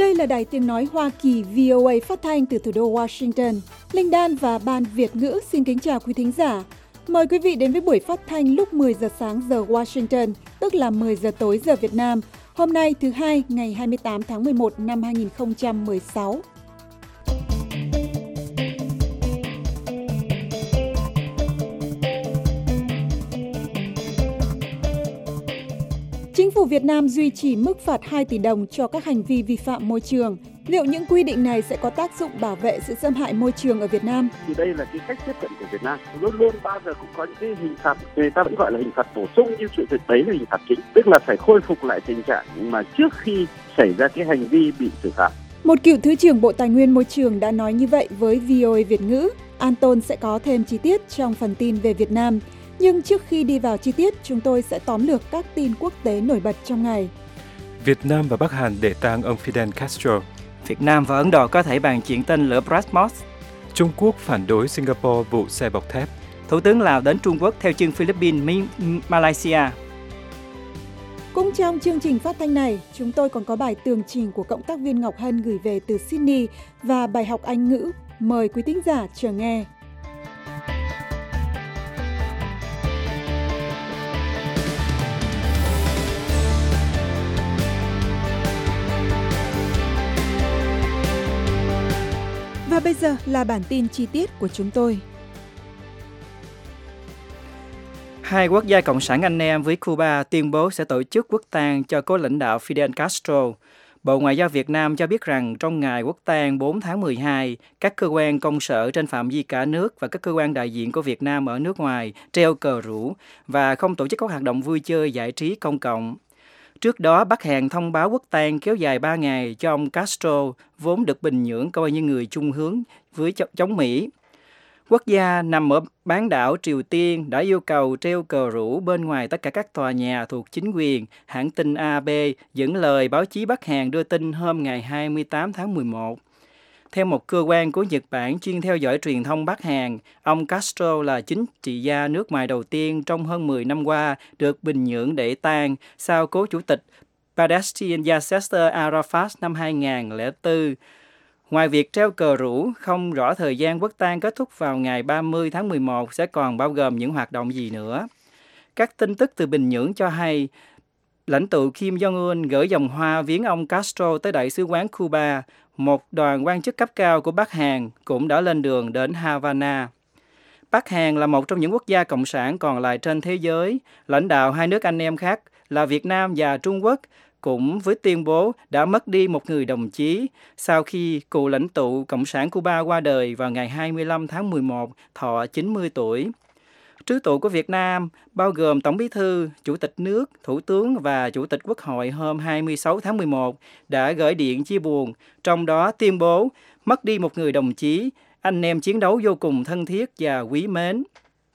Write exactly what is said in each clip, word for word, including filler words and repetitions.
Đây là Đài Tiếng Nói Hoa Kỳ vê o a phát thanh từ thủ đô Washington. Linh Đan và Ban Việt ngữ xin kính chào quý thính giả. Mời quý vị đến với buổi phát thanh lúc mười giờ sáng giờ Washington, tức là mười giờ tối giờ Việt Nam. Hôm nay thứ hai, ngày hai mươi tám tháng mười một năm hai nghìn không trăm mười sáu. Chính phủ Việt Nam duy trì mức phạt hai tỷ đồng cho các hành vi vi phạm môi trường. Liệu những quy định này sẽ có tác dụng bảo vệ sự xâm hại môi trường ở Việt Nam? Thì đây là cái cách tiếp cận của Việt Nam. Luôn luôn bao giờ cũng có những cái hình phạt, người ta vẫn gọi là hình phạt bổ sung, nhưng sự thực đấy là hình phạt chính. Tức là phải khôi phục lại tình trạng mà trước khi xảy ra cái hành vi bị xử phạt. Một cựu Thứ trưởng Bộ Tài nguyên Môi trường đã nói như vậy với vê o a Việt ngữ. Anton sẽ có thêm chi tiết trong phần tin về Việt Nam. Nhưng trước khi đi vào chi tiết, chúng tôi sẽ tóm lược các tin quốc tế nổi bật trong ngày. Việt Nam và Bắc Hàn để tang ông Fidel Castro. Việt Nam và Ấn Độ có thể bàn chuyện tên lửa BrahMos. Trung Quốc phản đối Singapore vụ xe bọc thép. Thủ tướng Lào đến Trung Quốc theo chân Philippines, Malaysia. Cũng trong chương trình phát thanh này, chúng tôi còn có bài tường trình của cộng tác viên Ngọc Hân gửi về từ Sydney và bài học Anh ngữ. Mời quý thính giả chờ nghe. Và bây giờ là bản tin chi tiết của chúng tôi. Hai quốc gia cộng sản anh em với Cuba tuyên bố sẽ tổ chức quốc tang cho cố lãnh đạo Fidel Castro. Bộ Ngoại giao Việt Nam cho biết rằng trong ngày quốc tang bốn tháng mười hai, các cơ quan công sở trên phạm vi cả nước và các cơ quan đại diện của Việt Nam ở nước ngoài treo cờ rủ và không tổ chức các hoạt động vui chơi giải trí công cộng. Trước đó, Bắc Hàn thông báo quốc tang kéo dài ba ngày cho ông Castro, vốn được Bình Nhưỡng coi như người chung hướng với chống Mỹ. Quốc gia nằm ở bán đảo Triều Tiên đã yêu cầu treo cờ rủ bên ngoài tất cả các tòa nhà thuộc chính quyền, hãng tin a bê dẫn lời báo chí Bắc Hàn đưa tin hôm ngày hai mươi tám tháng mười một. Theo một cơ quan của Nhật Bản chuyên theo dõi truyền thông Bắc Hàn, ông Castro là chính trị gia nước ngoài đầu tiên trong hơn mười năm qua được Bình Nhưỡng để tang sau cố chủ tịch Palestine Yasser Arafat năm hai nghìn không trăm lẻ bốn. Ngoài việc treo cờ rủ, không rõ thời gian quốc tang kết thúc vào ngày ba mươi tháng mười một sẽ còn bao gồm những hoạt động gì nữa. Các tin tức từ Bình Nhưỡng cho hay, lãnh tụ Kim Jong-un gửi vòng hoa viếng ông Castro tới Đại sứ quán Cuba. Một đoàn quan chức cấp cao của Bắc Hàn cũng đã lên đường đến Havana. Bắc Hàn là một trong những quốc gia cộng sản còn lại trên thế giới. Lãnh đạo hai nước anh em khác là Việt Nam và Trung Quốc cũng với tuyên bố đã mất đi một người đồng chí sau khi cựu lãnh tụ Cộng sản Cuba qua đời vào ngày hai mươi lăm tháng mười một, thọ chín mươi tuổi. Trứ tụ của Việt Nam bao gồm Tổng Bí thư, Chủ tịch nước, Thủ tướng và Chủ tịch Quốc hội hôm hai mươi sáu tháng mười một đã gửi điện chia buồn, trong đó tuyên bố mất đi một người đồng chí, anh em chiến đấu vô cùng thân thiết và quý mến.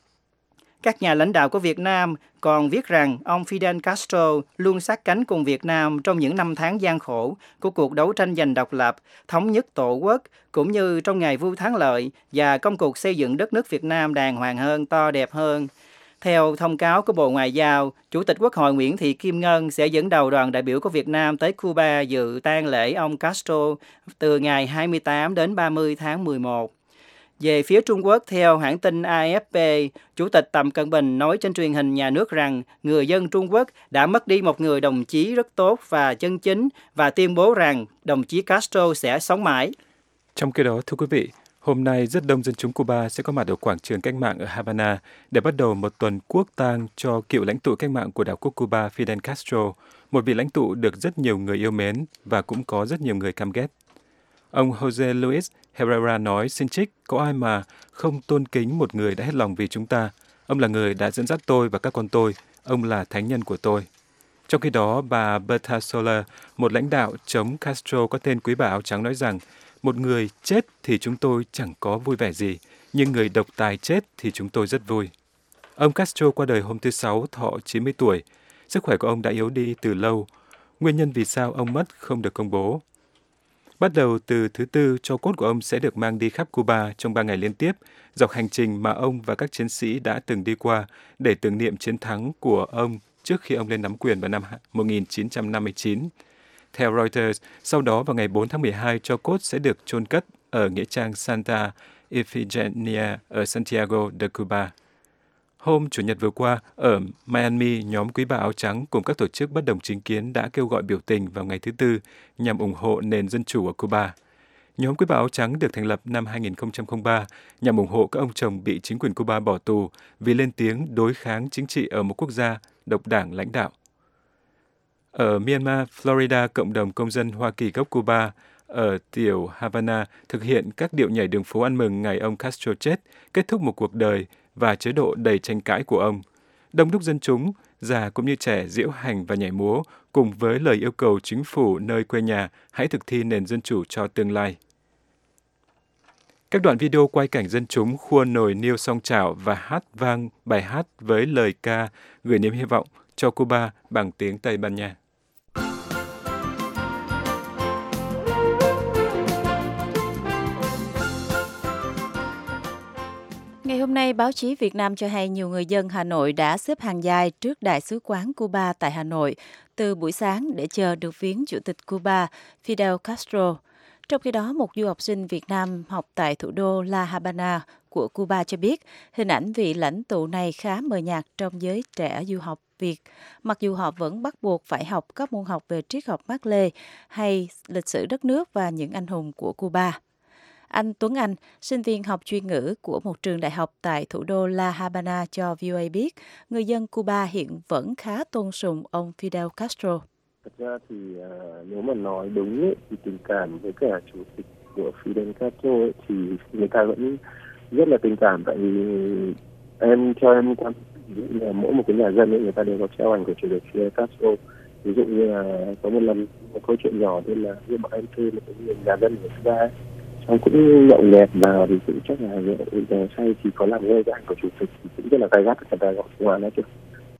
Các nhà lãnh đạo của Việt Nam còn viết rằng ông Fidel Castro luôn sát cánh cùng Việt Nam trong những năm tháng gian khổ của cuộc đấu tranh giành độc lập, thống nhất tổ quốc, cũng như trong ngày vui thắng lợi và công cuộc xây dựng đất nước Việt Nam đàng hoàng hơn, to đẹp hơn. Theo thông cáo của Bộ Ngoại giao, Chủ tịch Quốc hội Nguyễn Thị Kim Ngân sẽ dẫn đầu đoàn đại biểu của Việt Nam tới Cuba dự tang lễ ông Castro từ ngày hai mươi tám đến ba mươi tháng mười một. Về phía Trung Quốc, theo hãng tin a ép pê, Chủ tịch Tập Cận Bình nói trên truyền hình nhà nước rằng người dân Trung Quốc đã mất đi một người đồng chí rất tốt và chân chính và tuyên bố rằng đồng chí Castro sẽ sống mãi. Trong khi đó, thưa quý vị, hôm nay rất đông dân chúng Cuba sẽ có mặt ở quảng trường cách mạng ở Havana để bắt đầu một tuần quốc tang cho cựu lãnh tụ cách mạng của đảo quốc Cuba Fidel Castro, một vị lãnh tụ được rất nhiều người yêu mến và cũng có rất nhiều người căm ghét. Ông Jose Luis Herrera nói xin trích, có ai mà không tôn kính một người đã hết lòng vì chúng ta. Ông là người đã dẫn dắt tôi và các con tôi. Ông là thánh nhân của tôi. Trong khi đó, bà Berta Soler, một lãnh đạo chống Castro có tên quý bà áo trắng nói rằng một người chết thì chúng tôi chẳng có vui vẻ gì, nhưng người độc tài chết thì chúng tôi rất vui. Ông Castro qua đời hôm thứ Sáu, thọ chín mươi tuổi. Sức khỏe của ông đã yếu đi từ lâu. Nguyên nhân vì sao ông mất không được công bố. Bắt đầu từ thứ Tư, tro cốt của ông sẽ được mang đi khắp Cuba trong ba ngày liên tiếp, dọc hành trình mà ông và các chiến sĩ đã từng đi qua để tưởng niệm chiến thắng của ông trước khi ông lên nắm quyền vào năm một nghìn chín trăm năm mươi chín. Theo Reuters, sau đó vào ngày bốn tháng mười hai, tro cốt sẽ được chôn cất ở nghĩa trang Santa Ifigenia ở Santiago de Cuba. Hôm Chủ nhật vừa qua, ở Miami, nhóm Quý bà áo trắng cùng các tổ chức bất đồng chính kiến đã kêu gọi biểu tình vào ngày thứ Tư nhằm ủng hộ nền dân chủ ở Cuba. Nhóm Quý bà áo trắng được thành lập năm hai nghìn không trăm lẻ ba nhằm ủng hộ các ông chồng bị chính quyền Cuba bỏ tù vì lên tiếng đối kháng chính trị ở một quốc gia độc đảng lãnh đạo. Ở Myanmar, Florida, cộng đồng công dân Hoa Kỳ gốc Cuba ở tiểu Havana thực hiện các điệu nhảy đường phố ăn mừng ngày ông Castro chết, kết thúc một cuộc đời và chế độ đầy tranh cãi của ông. Đông đúc dân chúng, già cũng như trẻ diễu hành và nhảy múa, cùng với lời yêu cầu chính phủ nơi quê nhà hãy thực thi nền dân chủ cho tương lai. Các đoạn video quay cảnh dân chúng khua nồi niêu song chảo và hát vang bài hát với lời ca gửi niềm hy vọng cho Cuba bằng tiếng Tây Ban Nha. Ngày hôm nay, báo chí Việt Nam cho hay nhiều người dân Hà Nội đã xếp hàng dài trước Đại sứ quán Cuba tại Hà Nội từ buổi sáng để chờ được viếng Chủ tịch Cuba Fidel Castro. Trong khi đó, một du học sinh Việt Nam học tại thủ đô La Habana của Cuba cho biết hình ảnh vị lãnh tụ này khá mờ nhạt trong giới trẻ du học Việt, mặc dù họ vẫn bắt buộc phải học các môn học về triết học Mác Lê hay lịch sử đất nước và những anh hùng của Cuba. Anh Tuấn Anh, sinh viên học chuyên ngữ của một trường đại học tại thủ đô La Habana cho vê o a biết, người dân Cuba hiện vẫn khá tôn sùng ông Fidel Castro. Thật ra thì uh, nếu mà nói đúng ấy, thì tình cảm với cả chủ tịch của Fidel Castro ấy, thì người ta vẫn rất là tình cảm, tại vì em cho em quan là mỗi một cái nhà dân ấy, người ta đều có treo ảnh của chủ tịch Fidel Castro. Ví dụ như là có một lần một câu chuyện nhỏ nên là như bọn em thuê một cái nhà dân ở Cuba ấy, xong cũng nhậu nhẹt vào thì cũng chắc là giờ say thì có làm rơi cái ảnh của chủ tịch thì cũng rất là gay gắt, người ta gọi công an đó chứ.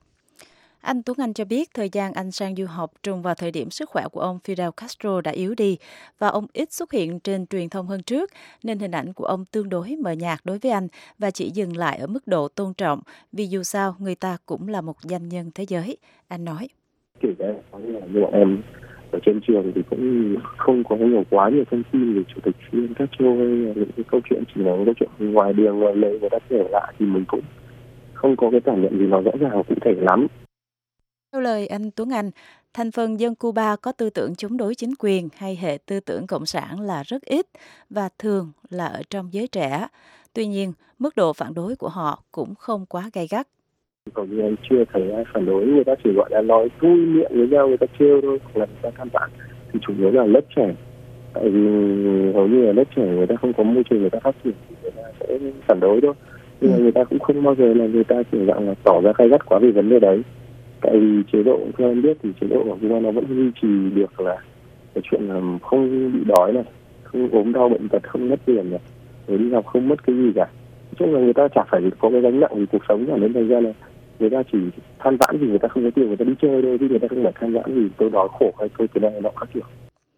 Anh Tuấn Anh cho biết thời gian anh sang du học trùng vào thời điểm sức khỏe của ông Fidel Castro đã yếu đi và ông ít xuất hiện trên truyền thông hơn trước, nên hình ảnh của ông tương đối mờ nhạt đối với anh và chỉ dừng lại ở mức độ tôn trọng, vì dù sao người ta cũng là một danh nhân thế giới, anh nói. Kể cả như bọn em ở trên trường thì cũng không có nhiều quá nhiều thông tin về chủ tịch Fidel Castro hay những cái câu chuyện, chỉ là những câu chuyện ngoài đường ngoài lề người ta kể lại thì mình cũng không có cái cảm nhận gì nó rõ ràng cụ thể lắm. Theo lời anh Tuấn Anh, thành phần dân Cuba có tư tưởng chống đối chính quyền hay hệ tư tưởng cộng sản là rất ít và thường là ở trong giới trẻ. Tuy nhiên, mức độ phản đối của họ cũng không quá gay gắt. Còn như em chưa thấy ai phản đối, người ta chỉ gọi là nói vui miệng với nhau, người ta trêu thôi, hoặc là người ta than vãn, thì chủ yếu là lớp trẻ. Tại vì hầu như là lớp trẻ người ta không có môi trường người ta phát triển thì người ta sẽ phản đối thôi. Nhưng mà người ta cũng không bao giờ là người ta kiểu dạng là tỏ ra gay gắt quá về vấn đề đấy. Tại vì chế độ, theo em biết thì chế độ của Cuba nó vẫn duy trì được là cái chuyện là không bị đói này, không ốm đau bệnh tật, không mất tiền này, rồi đi học không mất cái gì cả. Nói chung là người ta chả phải có cái gánh nặng vì cuộc sống cả, nên thành ra là người ta chỉ than vãn vì người ta không có tiền, người ta đi chơi thôi, chứ người ta không phải than vãn vì tôi đói khổ hay tôi thế này nọ các kiểu.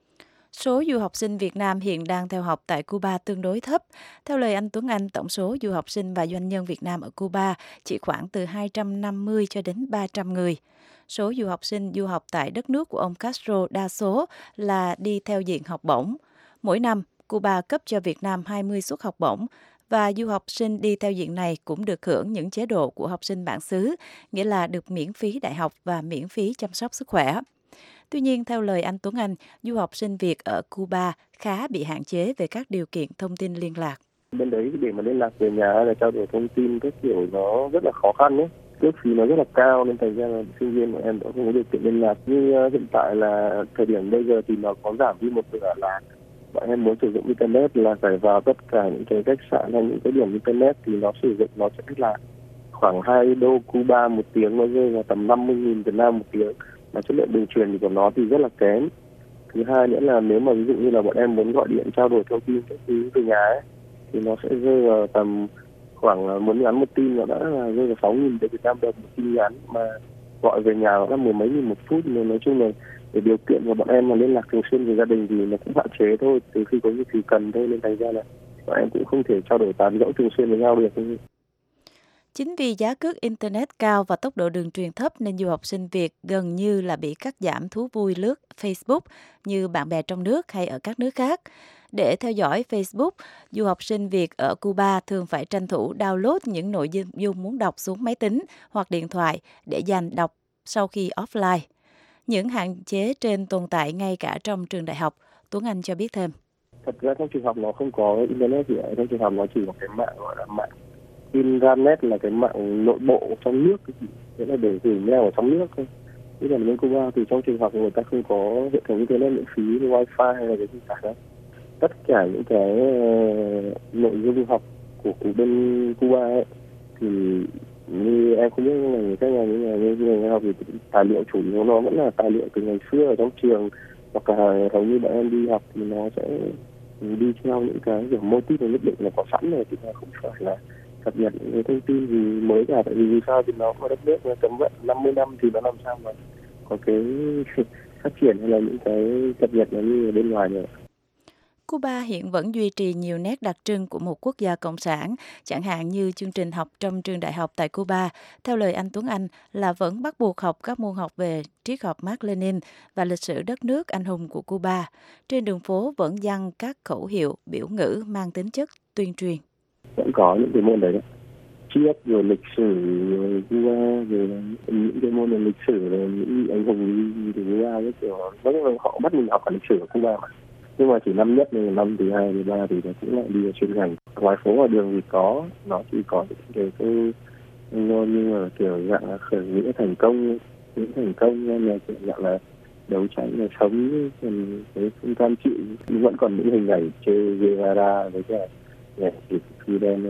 Số du học sinh Việt Nam hiện đang theo học tại Cuba tương đối thấp. Theo lời anh Tuấn Anh, tổng số du học sinh và doanh nhân Việt Nam ở Cuba chỉ khoảng từ hai trăm năm mươi cho đến ba trăm người. Số du học sinh du học tại đất nước của ông Castro đa số là đi theo diện học bổng. Mỗi năm, Cuba cấp cho Việt Nam hai mươi suất học bổng, và du học sinh đi theo diện này cũng được hưởng những chế độ của học sinh bản xứ, nghĩa là được miễn phí đại học và miễn phí chăm sóc sức khỏe. Tuy nhiên, theo lời anh Tuấn Anh, du học sinh Việt ở Cuba khá bị hạn chế về các điều kiện thông tin liên lạc. Bên đấy để mà liên lạc về nhà là trao đổi thông tin các kiểu nó rất là khó khăn đấy. Cước phí nó rất là cao nên thành ra là sinh viên của em cũng không có điều kiện liên lạc. Như hiện tại là thời điểm bây giờ thì nó có giảm đi một nửa là bọn em muốn sử dụng internet là phải vào tất cả những cái khách sạn hay những cái điểm internet thì nó sử dụng nó sẽ là khoảng hai đô Cuba một tiếng, nó rơi vào tầm năm mươi nghìn Việt Nam một tiếng. Mà chất lượng đường truyền thì của nó thì rất là kém. Thứ hai nữa là nếu mà ví dụ như là bọn em muốn gọi điện trao đổi thông tin các thứ từ nhà ấy, thì nó sẽ rơi vào tầm khoảng muốn nhắn một tin nó đã là rơi vào sáu nghìn Việt Nam đồng một tin nhắn, mà gọi về nhà nó đã mười mấy nghìn một phút. Nên nói chung là để điều kiện của bọn em mà liên lạc thường xuyên với gia đình thì nó cũng hạn chế thôi, từ khi có những thì cần thôi, nên thành ra là bọn em cũng không thể trao đổi tán gẫu thường xuyên với nhau được. Chính vì giá cước Internet cao và tốc độ đường truyền thấp nên du học sinh Việt gần như là bị cắt giảm thú vui lướt Facebook như bạn bè trong nước hay ở các nước khác. Để theo dõi Facebook, du học sinh Việt ở Cuba thường phải tranh thủ download những nội dung muốn đọc xuống máy tính hoặc điện thoại để dành đọc sau khi offline. Những hạn chế trên tồn tại ngay cả trong trường đại học. Tuấn Anh cho biết thêm. Thật ra trong trường học nó không có Internet gì ở trong trường học, nó chỉ có cái mạng gọi là mạng Internet, là cái mạng nội bộ trong nước, nghĩa là để gửi mail ở trong nước thôi. Chứ còn bên Cuba thì trong trường học người ta không có hệ thống Internet miễn phí, wifi hay là cái gì cả đó. Tất cả những cái nội dung học của, của bên Cuba ấy, thì như em không biết là người các nhà như là như người học thì tài liệu chủ yếu nó vẫn là tài liệu từ ngày xưa ở trong trường, hoặc là hầu như bọn em đi học thì nó sẽ đi theo những cái kiểu mô típ nhất định là có sẵn rồi, thì nó không phải là cập nhật những cái thông tin gì mới cả. Tại vì vì sao thì nó có đất nước nó cấm vận năm mươi năm thì nó làm sao mà có cái phát triển hay là những cái cập nhật nó như ở bên ngoài nữa. Cuba hiện vẫn duy trì nhiều nét đặc trưng của một quốc gia cộng sản, chẳng hạn như chương trình học trong trường đại học tại Cuba, theo lời anh Tuấn Anh, là vẫn bắt buộc học các môn học về triết học Mác Lênin và lịch sử đất nước anh hùng của Cuba. Trên đường phố vẫn giăng các khẩu hiệu, biểu ngữ mang tính chất tuyên truyền. Vẫn có những cái môn đấy, đấy. Triết, rồi lịch sử, rồi Cuba, rồi những cái môn về lịch sử, rồi những anh hùng từ Cuba, cái kiểu vẫn họ bắt mình học cả lịch sử của Cuba mà. Nhưng mà chỉ năm nhất nên năm thứ hai, thứ ba thì nó cũng lại đi vào chuyên ngành. Ngoài phố ngoài đường thì có, nó chỉ có những cái ngôn như là kiểu dạng là khởi nghĩa thành công, những thành công nên là kiểu dạng là đấu tranh là sống, cái không cam chịu. Nhưng vẫn còn những hình ảnh Che Guevara với cả thì Fidel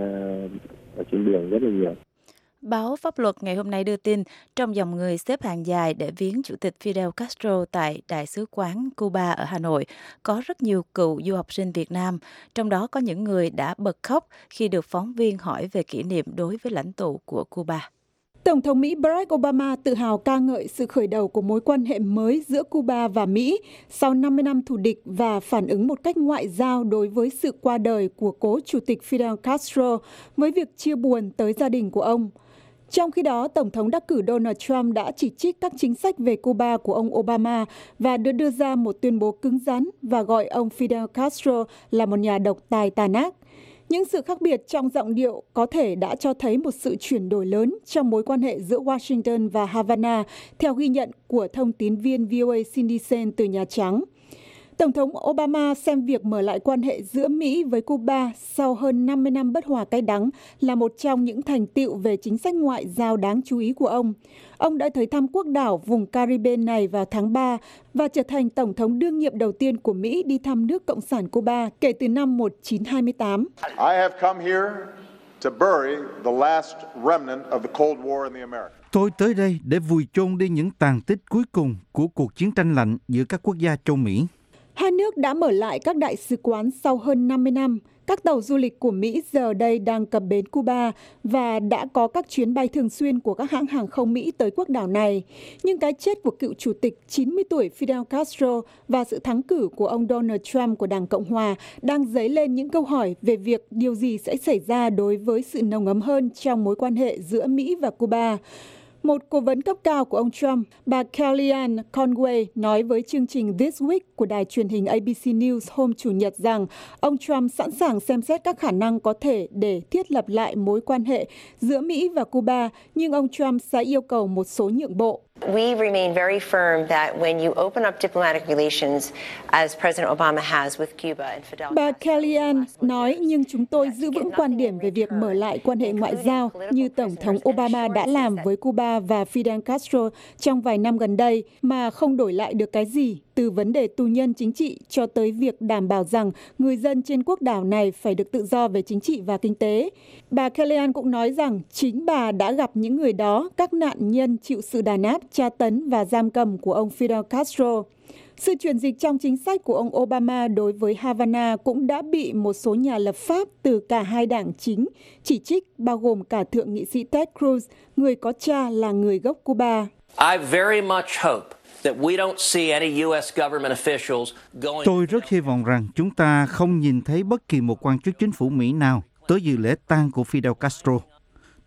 ở trên đường rất là nhiều. Báo Pháp luật ngày hôm nay đưa tin, trong dòng người xếp hàng dài để viếng Chủ tịch Fidel Castro tại Đại sứ quán Cuba ở Hà Nội, có rất nhiều cựu du học sinh Việt Nam, trong đó có những người đã bật khóc khi được phóng viên hỏi về kỷ niệm đối với lãnh tụ của Cuba. Tổng thống Mỹ Barack Obama tự hào ca ngợi sự khởi đầu của mối quan hệ mới giữa Cuba và Mỹ sau năm mươi năm thù địch và phản ứng một cách ngoại giao đối với sự qua đời của cố Chủ tịch Fidel Castro với việc chia buồn tới gia đình của ông. Trong khi đó, Tổng thống đắc cử Donald Trump đã chỉ trích các chính sách về Cuba của ông Obama và đưa đưa ra một tuyên bố cứng rắn và gọi ông Fidel Castro là một nhà độc tài tàn ác. Những sự khác biệt trong giọng điệu có thể đã cho thấy một sự chuyển đổi lớn trong mối quan hệ giữa Washington và Havana, theo ghi nhận của thông tín viên vê o a Cindy Saine từ Nhà Trắng. Tổng thống Obama xem việc mở lại quan hệ giữa Mỹ với Cuba sau hơn năm mươi năm bất hòa cay đắng là một trong những thành tựu về chính sách ngoại giao đáng chú ý của ông. Ông đã tới thăm quốc đảo vùng Caribe này vào tháng ba và trở thành Tổng thống đương nhiệm đầu tiên của Mỹ đi thăm nước Cộng sản Cuba kể từ năm một nghìn chín trăm hai mươi tám. I have come here to bury the last remnant of the Cold War in the Americas. Tôi tới đây để vùi chôn đi những tàn tích cuối cùng của cuộc chiến tranh lạnh giữa các quốc gia châu Mỹ. Hai nước đã mở lại các đại sứ quán sau hơn năm mươi năm. Các tàu du lịch của Mỹ giờ đây đang cập bến Cuba và đã có các chuyến bay thường xuyên của các hãng hàng không Mỹ tới quốc đảo này. Nhưng cái chết của cựu chủ tịch chín mươi tuổi Fidel Castro và sự thắng cử của ông Donald Trump của Đảng Cộng Hòa đang dấy lên những câu hỏi về việc điều gì sẽ xảy ra đối với sự nồng ấm hơn trong mối quan hệ giữa Mỹ và Cuba. Một cố vấn cấp cao của ông Trump, bà Kellyanne Conway, nói với chương trình This Week của đài truyền hình a bê xê News hôm Chủ nhật rằng ông Trump sẵn sàng xem xét các khả năng có thể để thiết lập lại mối quan hệ giữa Mỹ và Cuba, nhưng ông Trump sẽ yêu cầu một số nhượng bộ. We remain very firm that when you open up diplomatic relations, as President Obama has with Cuba and Fidel. Bà Kellyanne nói, nhưng chúng tôi giữ vững quan điểm về việc mở lại quan hệ ngoại giao như Tổng thống Obama đã làm với Cuba và Fidel Castro trong vài năm gần đây, mà không đổi lại được cái gì, từ vấn đề tù nhân chính trị cho tới việc đảm bảo rằng người dân trên quốc đảo này phải được tự do về chính trị và kinh tế. Bà Kellyanne cũng nói rằng chính bà đã gặp những người đó, các nạn nhân chịu sự đàn áp, tra tấn và giam cầm của ông Fidel Castro. Sự chuyển dịch trong chính sách của ông Obama đối với Havana cũng đã bị một số nhà lập pháp từ cả hai đảng chính chỉ trích, bao gồm cả Thượng nghị sĩ Ted Cruz, người có cha là người gốc Cuba. I very much hope that we don't see any U S government officials going. Tôi rất hy vọng rằng chúng ta không nhìn thấy bất kỳ một quan chức chính phủ Mỹ nào tới dự lễ tang của Fidel Castro.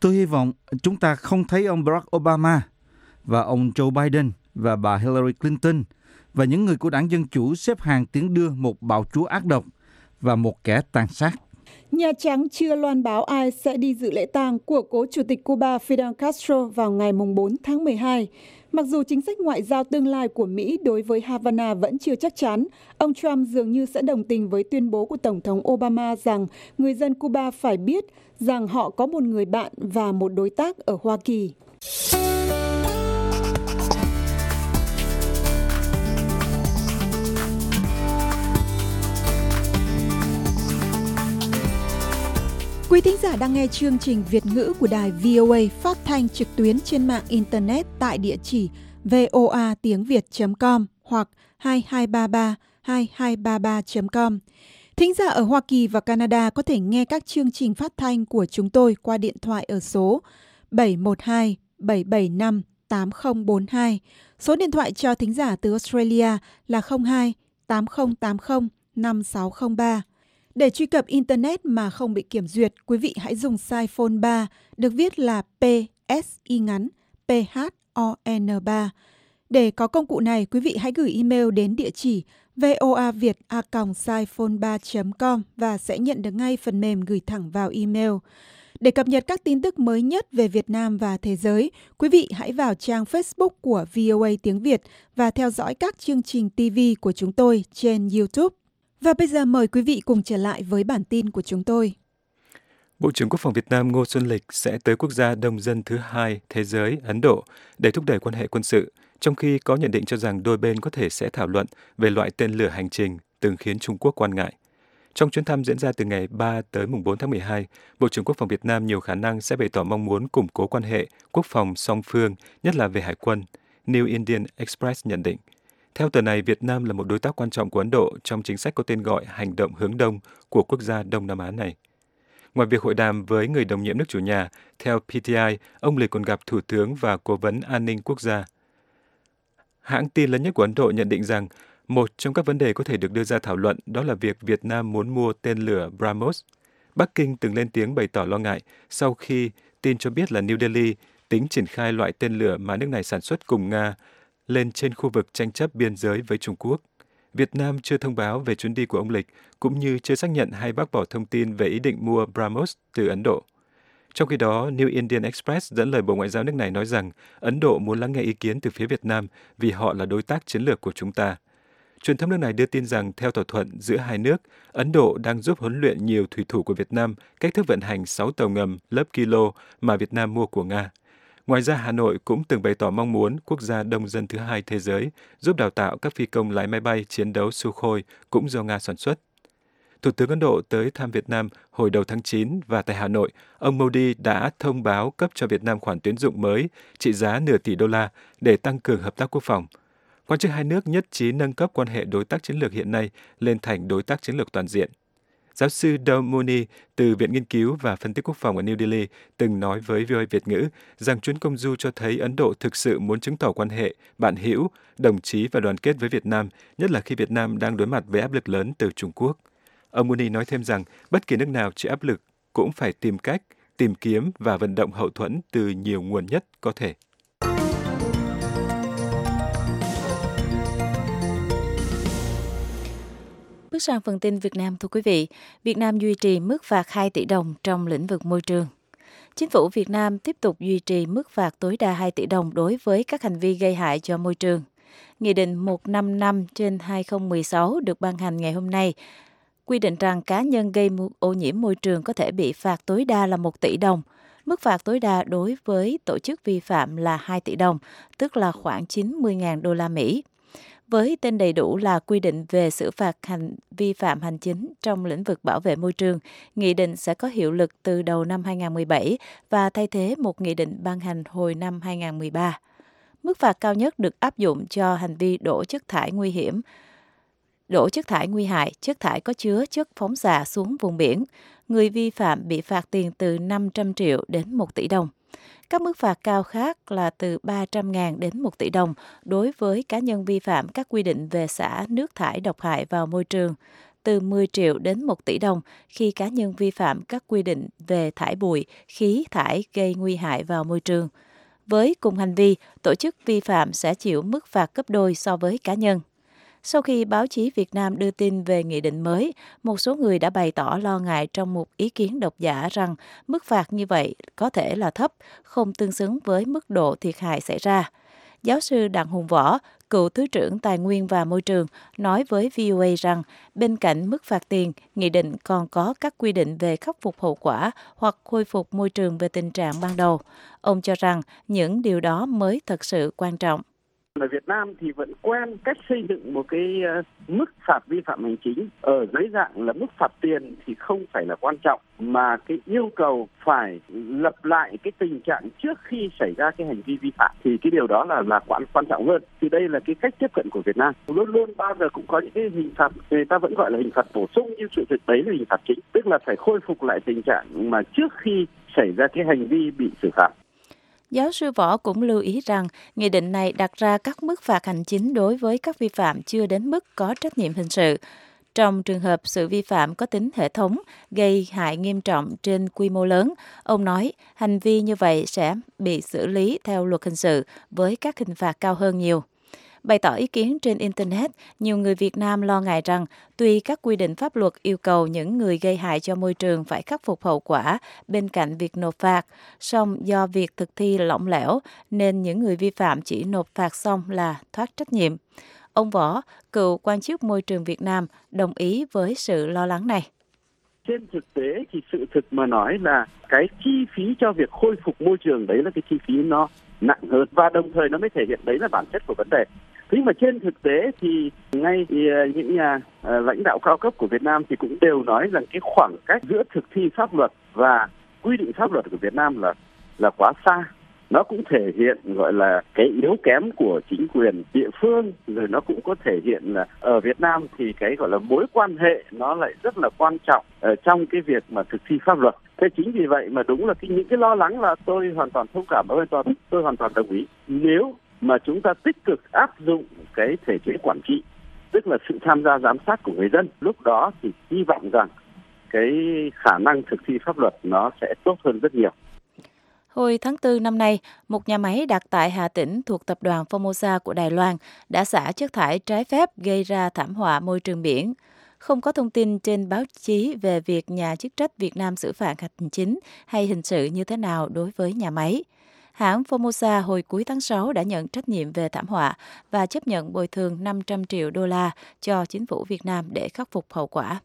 Tôi hy vọng chúng ta không thấy ông Barack Obama và ông Joe Biden và bà Hillary Clinton và những người của đảng Dân Chủ xếp hàng tiến đưa một bạo chúa ác độc và một kẻ tàn sát. Nhà Trắng chưa loan báo ai sẽ đi dự lễ tang của cố chủ tịch Cuba Fidel Castro vào ngày bốn tháng mười hai. Mặc dù chính sách ngoại giao tương lai của Mỹ đối với Havana vẫn chưa chắc chắn, ông Trump dường như sẽ đồng tình với tuyên bố của Tổng thống Obama rằng người dân Cuba phải biết rằng họ có một người bạn và một đối tác ở Hoa Kỳ. Quý thính giả đang nghe chương trình Việt ngữ của đài vê o a phát thanh trực tuyến trên mạng Internet tại địa chỉ voa tiếng việt chấm com hoặc hai hai ba ba hai hai ba ba chấm com. Thính giả ở Hoa Kỳ và Canada có thể nghe các chương trình phát thanh của chúng tôi qua điện thoại ở số bảy một hai bảy bảy năm tám không bốn hai. Số điện thoại cho thính giả từ Australia là không hai tám không tám không năm sáu không ba. Để truy cập Internet mà không bị kiểm duyệt, quý vị hãy dùng size phone ba, được viết là pê ét i ngắn pê hát o en ba. Để có công cụ này, quý vị hãy gửi email đến địa chỉ voaviet a còng size phone ba chấm com và sẽ nhận được ngay phần mềm gửi thẳng vào email. Để cập nhật các tin tức mới nhất về Việt Nam và thế giới, quý vị hãy vào trang Facebook của vê o a tiếng Việt và theo dõi các chương trình ti vi của chúng tôi trên YouTube. Và bây giờ mời quý vị cùng trở lại với bản tin của chúng tôi. Bộ trưởng Quốc phòng Việt Nam Ngô Xuân Lịch sẽ tới quốc gia đông dân thứ hai thế giới, Ấn Độ, để thúc đẩy quan hệ quân sự, trong khi có nhận định cho rằng đôi bên có thể sẽ thảo luận về loại tên lửa hành trình từng khiến Trung Quốc quan ngại. Trong chuyến thăm diễn ra từ ngày ba tới mùng bốn tháng mười hai, Bộ trưởng Quốc phòng Việt Nam nhiều khả năng sẽ bày tỏ mong muốn củng cố quan hệ quốc phòng song phương, nhất là về hải quân, New Indian Express nhận định. Theo tờ này, Việt Nam là một đối tác quan trọng của Ấn Độ trong chính sách có tên gọi Hành động hướng Đông của quốc gia Đông Nam Á này. Ngoài việc hội đàm với người đồng nhiệm nước chủ nhà, theo pê tê i, ông Lịch còn gặp Thủ tướng và Cố vấn An ninh Quốc gia. Hãng tin lớn nhất của Ấn Độ nhận định rằng một trong các vấn đề có thể được đưa ra thảo luận đó là việc Việt Nam muốn mua tên lửa BrahMos. Bắc Kinh từng lên tiếng bày tỏ lo ngại sau khi tin cho biết là New Delhi tính triển khai loại tên lửa mà nước này sản xuất cùng Nga lên trên khu vực tranh chấp biên giới với Trung Quốc. Việt Nam chưa thông báo về chuyến đi của ông Lịch, cũng như chưa xác nhận hay bác bỏ thông tin về ý định mua BrahMos từ Ấn Độ. Trong khi đó, New Indian Express dẫn lời Bộ Ngoại giao nước này nói rằng Ấn Độ muốn lắng nghe ý kiến từ phía Việt Nam vì họ là đối tác chiến lược của chúng ta. Truyền thông nước này đưa tin rằng theo thỏa thuận giữa hai nước, Ấn Độ đang giúp huấn luyện nhiều thủy thủ của Việt Nam cách thức vận hành sáu tàu ngầm lớp Kilo mà Việt Nam mua của Nga. Ngoài ra, Hà Nội cũng từng bày tỏ mong muốn quốc gia đông dân thứ hai thế giới giúp đào tạo các phi công lái máy bay chiến đấu Sukhoi cũng do Nga sản xuất. Thủ tướng Ấn Độ tới thăm Việt Nam hồi đầu tháng chín và tại Hà Nội, ông Modi đã thông báo cấp cho Việt Nam khoản tín dụng mới trị giá nửa tỷ đô la để tăng cường hợp tác quốc phòng. Quan chức hai nước nhất trí nâng cấp quan hệ đối tác chiến lược hiện nay lên thành đối tác chiến lược toàn diện. Giáo sư Dow Mooney từ Viện Nghiên cứu và Phân tích Quốc phòng ở New Delhi từng nói với vê o a Việt ngữ rằng chuyến công du cho thấy Ấn Độ thực sự muốn chứng tỏ quan hệ bạn hữu, đồng chí và đoàn kết với Việt Nam, nhất là khi Việt Nam đang đối mặt với áp lực lớn từ Trung Quốc. Ông Mooney nói thêm rằng bất kỳ nước nào chịu áp lực cũng phải tìm cách, tìm kiếm và vận động hậu thuẫn từ nhiều nguồn nhất có thể. Bước sang phần tin Việt Nam, thưa quý vị, Việt Nam duy trì mức phạt hai tỷ đồng trong lĩnh vực môi trường. Chính phủ Việt Nam tiếp tục duy trì mức phạt tối đa hai tỷ đồng đối với các hành vi gây hại cho môi trường. Nghị định một trăm năm mươi lăm trên hai không một sáu được ban hành ngày hôm nay, quy định rằng cá nhân gây ô nhiễm môi trường có thể bị phạt tối đa là một tỷ đồng. Mức phạt tối đa đối với tổ chức vi phạm là hai tỷ đồng, tức là khoảng chín mươi nghìn đô la Mỹ. Với tên đầy đủ là quy định về xử phạt hành vi phạm hành chính trong lĩnh vực bảo vệ môi trường, nghị định sẽ có hiệu lực từ đầu năm hai không một bảy và thay thế một nghị định ban hành hồi năm hai không một ba. Mức phạt cao nhất được áp dụng cho hành vi đổ chất thải nguy hiểm, đổ chất thải nguy hại, chất thải có chứa chất phóng xạ xuống vùng biển. Người vi phạm bị phạt tiền từ năm trăm triệu đến một tỷ đồng. Các mức phạt cao khác là từ ba trăm nghìn đến một tỷ đồng đối với cá nhân vi phạm các quy định về xả nước thải độc hại vào môi trường, từ mười triệu đến một tỷ đồng khi cá nhân vi phạm các quy định về thải bụi, khí thải gây nguy hại vào môi trường. Với cùng hành vi, tổ chức vi phạm sẽ chịu mức phạt gấp đôi so với cá nhân. Sau khi báo chí Việt Nam đưa tin về nghị định mới, một số người đã bày tỏ lo ngại trong một ý kiến độc giả rằng mức phạt như vậy có thể là thấp, không tương xứng với mức độ thiệt hại xảy ra. Giáo sư Đặng Hùng Võ, cựu Thứ trưởng Tài nguyên và Môi trường, nói với vê o a rằng bên cạnh mức phạt tiền, nghị định còn có các quy định về khắc phục hậu quả hoặc khôi phục môi trường về tình trạng ban đầu. Ông cho rằng những điều đó mới thật sự quan trọng. Ở Việt Nam thì vẫn quen cách xây dựng một cái uh, mức phạt vi phạm hành chính ở dưới dạng là mức phạt tiền thì không phải là quan trọng, mà cái yêu cầu phải lập lại cái tình trạng trước khi xảy ra cái hành vi vi phạm thì cái điều đó là là quan quan trọng hơn. Thì đây là cái cách tiếp cận của Việt Nam. Luôn luôn bao giờ cũng có những cái hình phạt người ta vẫn gọi là hình phạt bổ sung, nhưng sự thực đấy là hình phạt chính, tức là phải khôi phục lại tình trạng mà trước khi xảy ra cái hành vi bị xử phạt. Giáo sư Võ cũng lưu ý rằng nghị định này đặt ra các mức phạt hành chính đối với các vi phạm chưa đến mức có trách nhiệm hình sự. Trong trường hợp sự vi phạm có tính hệ thống, gây hại nghiêm trọng trên quy mô lớn, ông nói hành vi như vậy sẽ bị xử lý theo luật hình sự với các hình phạt cao hơn nhiều. Bày tỏ ý kiến trên Internet, nhiều người Việt Nam lo ngại rằng tuy các quy định pháp luật yêu cầu những người gây hại cho môi trường phải khắc phục hậu quả bên cạnh việc nộp phạt, song do việc thực thi lỏng lẻo nên những người vi phạm chỉ nộp phạt xong là thoát trách nhiệm. Ông Võ, cựu quan chức môi trường Việt Nam, đồng ý với sự lo lắng này. Trên thực tế thì sự thực mà nói là cái chi phí cho việc khôi phục môi trường đấy là cái chi phí nó nặng hơn, và đồng thời nó mới thể hiện đấy là bản chất của vấn đề. Thế mà trên thực tế thì ngay thì những nhà uh, lãnh đạo cao cấp của Việt Nam thì cũng đều nói rằng cái khoảng cách giữa thực thi pháp luật và quy định pháp luật của Việt Nam là là quá xa. Nó cũng thể hiện gọi là cái yếu kém của chính quyền địa phương, rồi nó cũng có thể hiện là ở Việt Nam thì cái gọi là mối quan hệ nó lại rất là quan trọng ở trong cái việc mà thực thi pháp luật. Thế chính vì vậy mà đúng là cái, những cái lo lắng là tôi hoàn toàn thông cảm với tôi, tôi hoàn toàn đồng ý. Nếu mà chúng ta tích cực áp dụng cái thể chế quản trị, tức là sự tham gia giám sát của người dân, lúc đó thì hy vọng rằng cái khả năng thực thi pháp luật nó sẽ tốt hơn rất nhiều. Hồi tháng tư năm nay, một nhà máy đặt tại Hà Tĩnh thuộc tập đoàn Formosa của Đài Loan đã xả chất thải trái phép gây ra thảm họa môi trường biển. Không có thông tin trên báo chí về việc nhà chức trách Việt Nam xử phạt hành chính hay hình sự như thế nào đối với nhà máy. Hãng Formosa hồi cuối tháng sáu đã nhận trách nhiệm về thảm họa và chấp nhận bồi thường năm trăm triệu đô la cho chính phủ Việt Nam để khắc phục hậu quả.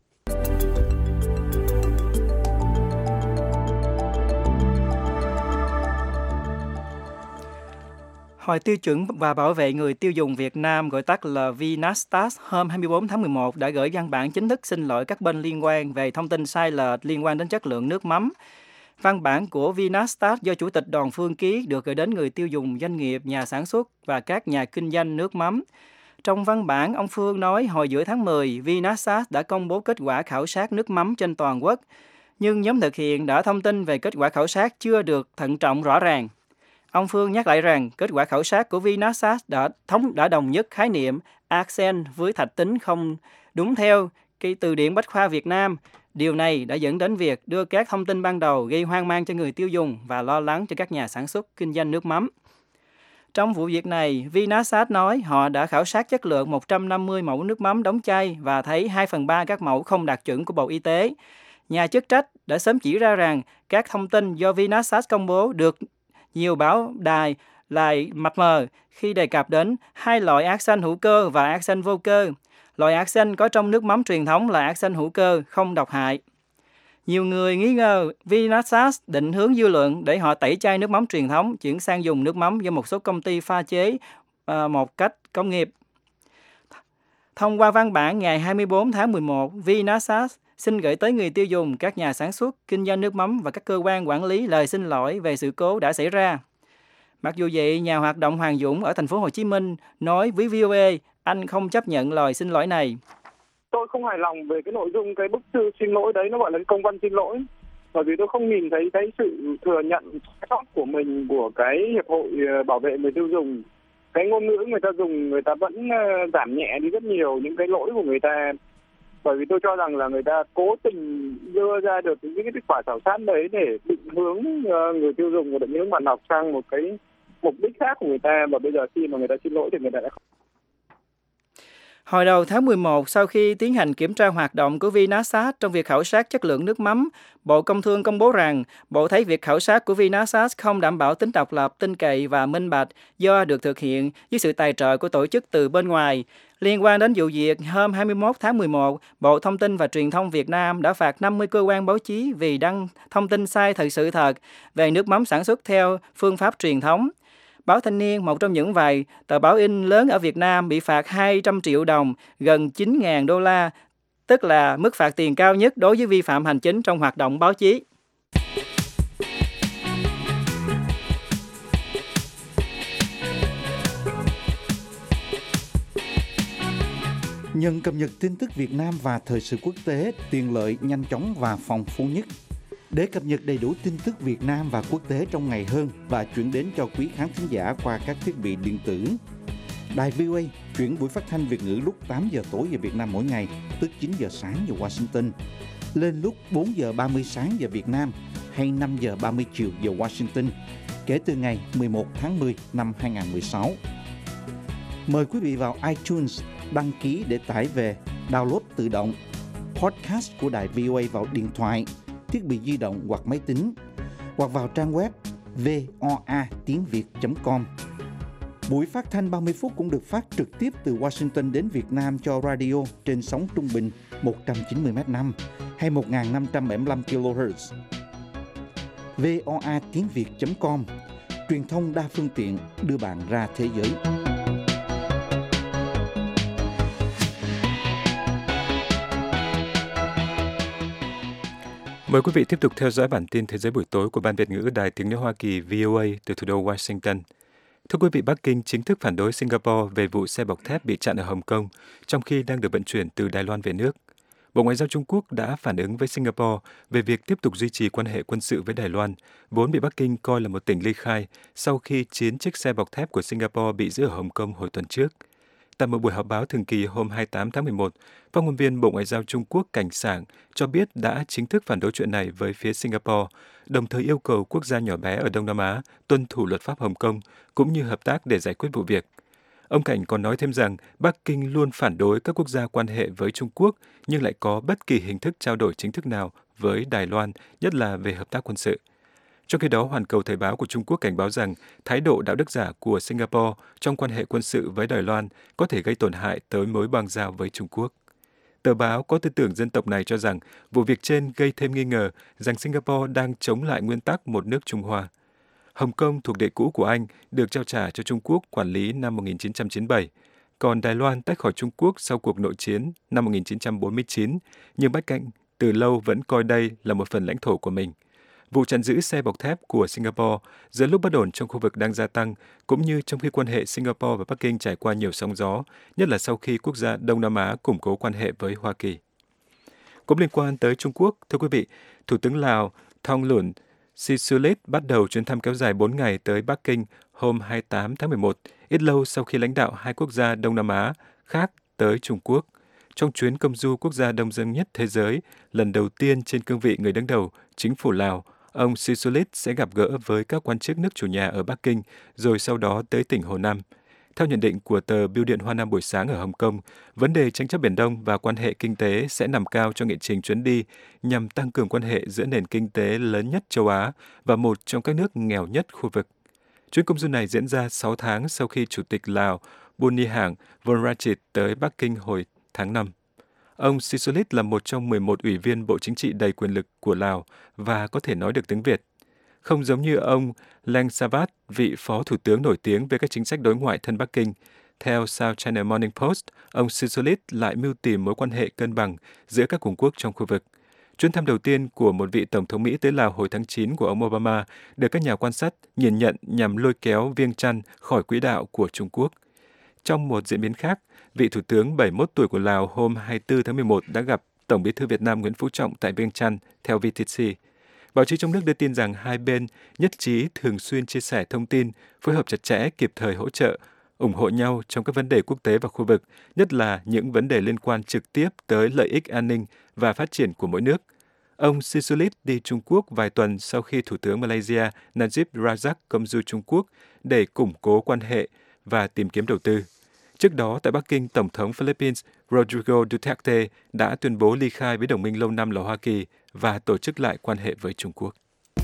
Hội Tiêu chuẩn và Bảo vệ người tiêu dùng Việt Nam, gọi tắt là Vinastat, hôm hai mươi bốn tháng mười một đã gửi văn bản chính thức xin lỗi các bên liên quan về thông tin sai lệch liên quan đến chất lượng nước mắm. Văn bản của Vinastat do Chủ tịch Đoàn Phương ký được gửi đến người tiêu dùng, doanh nghiệp, nhà sản xuất và các nhà kinh doanh nước mắm. Trong văn bản, ông Phương nói hồi giữa tháng mười, Vinastat đã công bố kết quả khảo sát nước mắm trên toàn quốc, nhưng nhóm thực hiện đã thông tin về kết quả khảo sát chưa được thận trọng rõ ràng. Ông Phương nhắc lại rằng kết quả khảo sát của Vinastat đã thống đã đồng nhất khái niệm arsen với thạch tính không đúng theo cái từ điển Bách khoa Việt Nam. Điều này đã dẫn đến việc đưa các thông tin ban đầu gây hoang mang cho người tiêu dùng và lo lắng cho các nhà sản xuất kinh doanh nước mắm. Trong vụ việc này, Vinastat nói họ đã khảo sát chất lượng một trăm năm mươi mẫu nước mắm đóng chai và thấy hai phần ba các mẫu không đạt chuẩn của Bộ Y tế. Nhà chức trách đã sớm chỉ ra rằng các thông tin do Vinastat công bố được nhiều báo đài lại mập mờ khi đề cập đến hai loại arsen hữu cơ và arsen vô cơ. Loại arsen có trong nước mắm truyền thống là arsen hữu cơ, không độc hại. Nhiều người nghi ngờ Vinastat định hướng dư luận để họ tẩy chay nước mắm truyền thống, chuyển sang dùng nước mắm do một số công ty pha chế uh, một cách công nghiệp. Thông qua văn bản ngày hai mươi bốn tháng mười một, Vinastat xin gửi tới người tiêu dùng, các nhà sản xuất, kinh doanh nước mắm và các cơ quan quản lý lời xin lỗi về sự cố đã xảy ra. Mặc dù vậy, nhà hoạt động Hoàng Dũng ở thành phố Hồ Chí Minh nói với vê o a anh không chấp nhận lời xin lỗi này. Tôi không hài lòng về cái nội dung cái bức thư xin lỗi đấy, nó gọi là công văn xin lỗi. Bởi vì tôi không nhìn thấy cái sự thừa nhận sai sót của mình, của cái Hiệp hội Bảo vệ người tiêu dùng. Cái ngôn ngữ người ta dùng, người ta vẫn giảm nhẹ đi rất nhiều những cái lỗi của người ta. Bởi vì tôi cho rằng là người ta cố tình đưa ra được những cái kết quả khảo sát đấy để định hướng uh, người tiêu dùng và định hướng bạn đọc sang một cái mục đích khác của người ta, và bây giờ khi mà người ta xin lỗi thì người ta đã không. Hồi đầu tháng mười một, sau khi tiến hành kiểm tra hoạt động của Vinasat trong việc khảo sát chất lượng nước mắm, Bộ Công Thương công bố rằng Bộ thấy việc khảo sát của Vinasat không đảm bảo tính độc lập, tin cậy và minh bạch do được thực hiện với sự tài trợ của tổ chức từ bên ngoài. Liên quan đến vụ việc, hôm hai mươi mốt tháng mười một, Bộ Thông tin và Truyền thông Việt Nam đã phạt năm mươi cơ quan báo chí vì đăng thông tin sai thật sự thật về nước mắm sản xuất theo phương pháp truyền thống. Báo Thanh niên, một trong những vài tờ báo in lớn ở Việt Nam, bị phạt hai trăm triệu đồng, gần chín nghìn đô la, tức là mức phạt tiền cao nhất đối với vi phạm hành chính trong hoạt động báo chí. Nhân cập nhật tin tức Việt Nam và thời sự quốc tế, tiện lợi, nhanh chóng và phong phú nhất. Để cập nhật đầy đủ tin tức Việt Nam và quốc tế trong ngày hơn và chuyển đến cho quý khán thính giả qua các thiết bị điện tử, Đài vê o a chuyển buổi phát thanh Việt ngữ lúc tám giờ tối giờ Việt Nam mỗi ngày, tức chín giờ sáng giờ Washington, lên lúc bốn giờ ba mươi sáng giờ Việt Nam hay năm giờ ba mươi chiều giờ Washington, kể từ ngày mười một tháng mười năm hai nghìn không trăm mười sáu. Mời quý vị vào iTunes đăng ký để tải về, download tự động podcast của Đài vê o a vào điện thoại, thiết bị di động hoặc máy tính, hoặc vào trang web voa tiếng việt chấm com. Buổi phát thanh ba mươi phút cũng được phát trực tiếp từ Washington đến Việt Nam cho radio trên sóng trung bình một trăm chín mươi mét năm hay một nghìn năm trăm bảy mươi lăm ki lô héc. voa tiếng việt chấm com, truyền thông đa phương tiện đưa bạn ra thế giới. Mời quý vị tiếp tục theo dõi bản tin Thế giới buổi tối của Ban Việt ngữ Đài Tiếng nói Hoa Kỳ vê o a từ thủ đô Washington. Thưa quý vị, Bắc Kinh chính thức phản đối Singapore về vụ xe bọc thép bị chặn ở Hồng Kông trong khi đang được vận chuyển từ Đài Loan về nước. Bộ Ngoại giao Trung Quốc đã phản ứng với Singapore về việc tiếp tục duy trì quan hệ quân sự với Đài Loan, vốn bị Bắc Kinh coi là một tỉnh ly khai sau khi chín chiếc xe bọc thép của Singapore bị giữ ở Hồng Kông hồi tuần trước. Tại một buổi họp báo thường kỳ hôm hai mươi tám tháng mười một, phát ngôn viên Bộ Ngoại giao Trung Quốc Cảnh Sảng cho biết đã chính thức phản đối chuyện này với phía Singapore, đồng thời yêu cầu quốc gia nhỏ bé ở Đông Nam Á tuân thủ luật pháp Hồng Kông cũng như hợp tác để giải quyết vụ việc. Ông Cảnh còn nói thêm rằng Bắc Kinh luôn phản đối các quốc gia quan hệ với Trung Quốc nhưng lại có bất kỳ hình thức trao đổi chính thức nào với Đài Loan, nhất là về hợp tác quân sự. Trong khi đó, Hoàn Cầu Thời báo của Trung Quốc cảnh báo rằng thái độ đạo đức giả của Singapore trong quan hệ quân sự với Đài Loan có thể gây tổn hại tới mối bang giao với Trung Quốc. Tờ báo có tư tưởng dân tộc này cho rằng vụ việc trên gây thêm nghi ngờ rằng Singapore đang chống lại nguyên tắc một nước Trung Hoa. Hồng Kông thuộc địa cũ của Anh được trao trả cho Trung Quốc quản lý năm một nghìn chín trăm chín mươi bảy, còn Đài Loan tách khỏi Trung Quốc sau cuộc nội chiến năm một nghìn chín trăm bốn mươi chín, nhưng Bắc Kinh từ lâu vẫn coi đây là một phần lãnh thổ của mình. Vụ chặn giữ xe bọc thép của Singapore giữa lúc bất ổn trong khu vực đang gia tăng, cũng như trong khi quan hệ Singapore và Bắc Kinh trải qua nhiều sóng gió, nhất là sau khi quốc gia Đông Nam Á củng cố quan hệ với Hoa Kỳ. Cũng liên quan tới Trung Quốc, thưa quý vị, Thủ tướng Lào Thongloun Sisulit bắt đầu chuyến thăm kéo dài bốn ngày tới Bắc Kinh hôm hai mươi tám tháng mười một, ít lâu sau khi lãnh đạo hai quốc gia Đông Nam Á khác tới Trung Quốc. Trong chuyến công du quốc gia đông dân nhất thế giới, lần đầu tiên trên cương vị người đứng đầu chính phủ Lào, ông Sisulit sẽ gặp gỡ với các quan chức nước chủ nhà ở Bắc Kinh, rồi sau đó tới tỉnh Hồ Nam. Theo nhận định của tờ Bưu điện Hoa Nam buổi sáng ở Hồng Kông, vấn đề tranh chấp Biển Đông và quan hệ kinh tế sẽ nằm cao trong nghị trình chuyến đi nhằm tăng cường quan hệ giữa nền kinh tế lớn nhất châu Á và một trong các nước nghèo nhất khu vực. Chuyến công du này diễn ra sáu tháng sau khi Chủ tịch Lào Bunihan Vorachit tới Bắc Kinh hồi tháng năm. Ông Sisulit là một trong mười một ủy viên Bộ Chính trị đầy quyền lực của Lào và có thể nói được tiếng Việt. Không giống như ông Lang Savat, vị phó thủ tướng nổi tiếng về các chính sách đối ngoại thân Bắc Kinh. Theo South China Morning Post, ông Sisulit lại mưu tìm mối quan hệ cân bằng giữa các cường quốc trong khu vực. Chuyến thăm đầu tiên của một vị Tổng thống Mỹ tới Lào hồi tháng chín của ông Obama được các nhà quan sát nhìn nhận nhằm lôi kéo Viêng Chăn khỏi quỹ đạo của Trung Quốc. Trong một diễn biến khác, vị Thủ tướng bảy mươi mốt tuổi của Lào hôm hai mươi tư tháng mười một đã gặp Tổng bí thư Việt Nam Nguyễn Phú Trọng tại Viêng Chăn, theo vê tê xê. Báo chí trong nước đưa tin rằng hai bên nhất trí thường xuyên chia sẻ thông tin, phối hợp chặt chẽ, kịp thời hỗ trợ ủng hộ nhau trong các vấn đề quốc tế và khu vực, nhất là những vấn đề liên quan trực tiếp tới lợi ích an ninh và phát triển của mỗi nước. Ông Sisulit đi Trung Quốc vài tuần sau khi Thủ tướng Malaysia Najib Razak công du Trung Quốc để củng cố quan hệ và tìm kiếm đầu tư. Trước đó, tại Bắc Kinh, Tổng thống Philippines Rodrigo Duterte đã tuyên bố ly khai với đồng minh lâu năm là Hoa Kỳ và tổ chức lại quan hệ với Trung Quốc.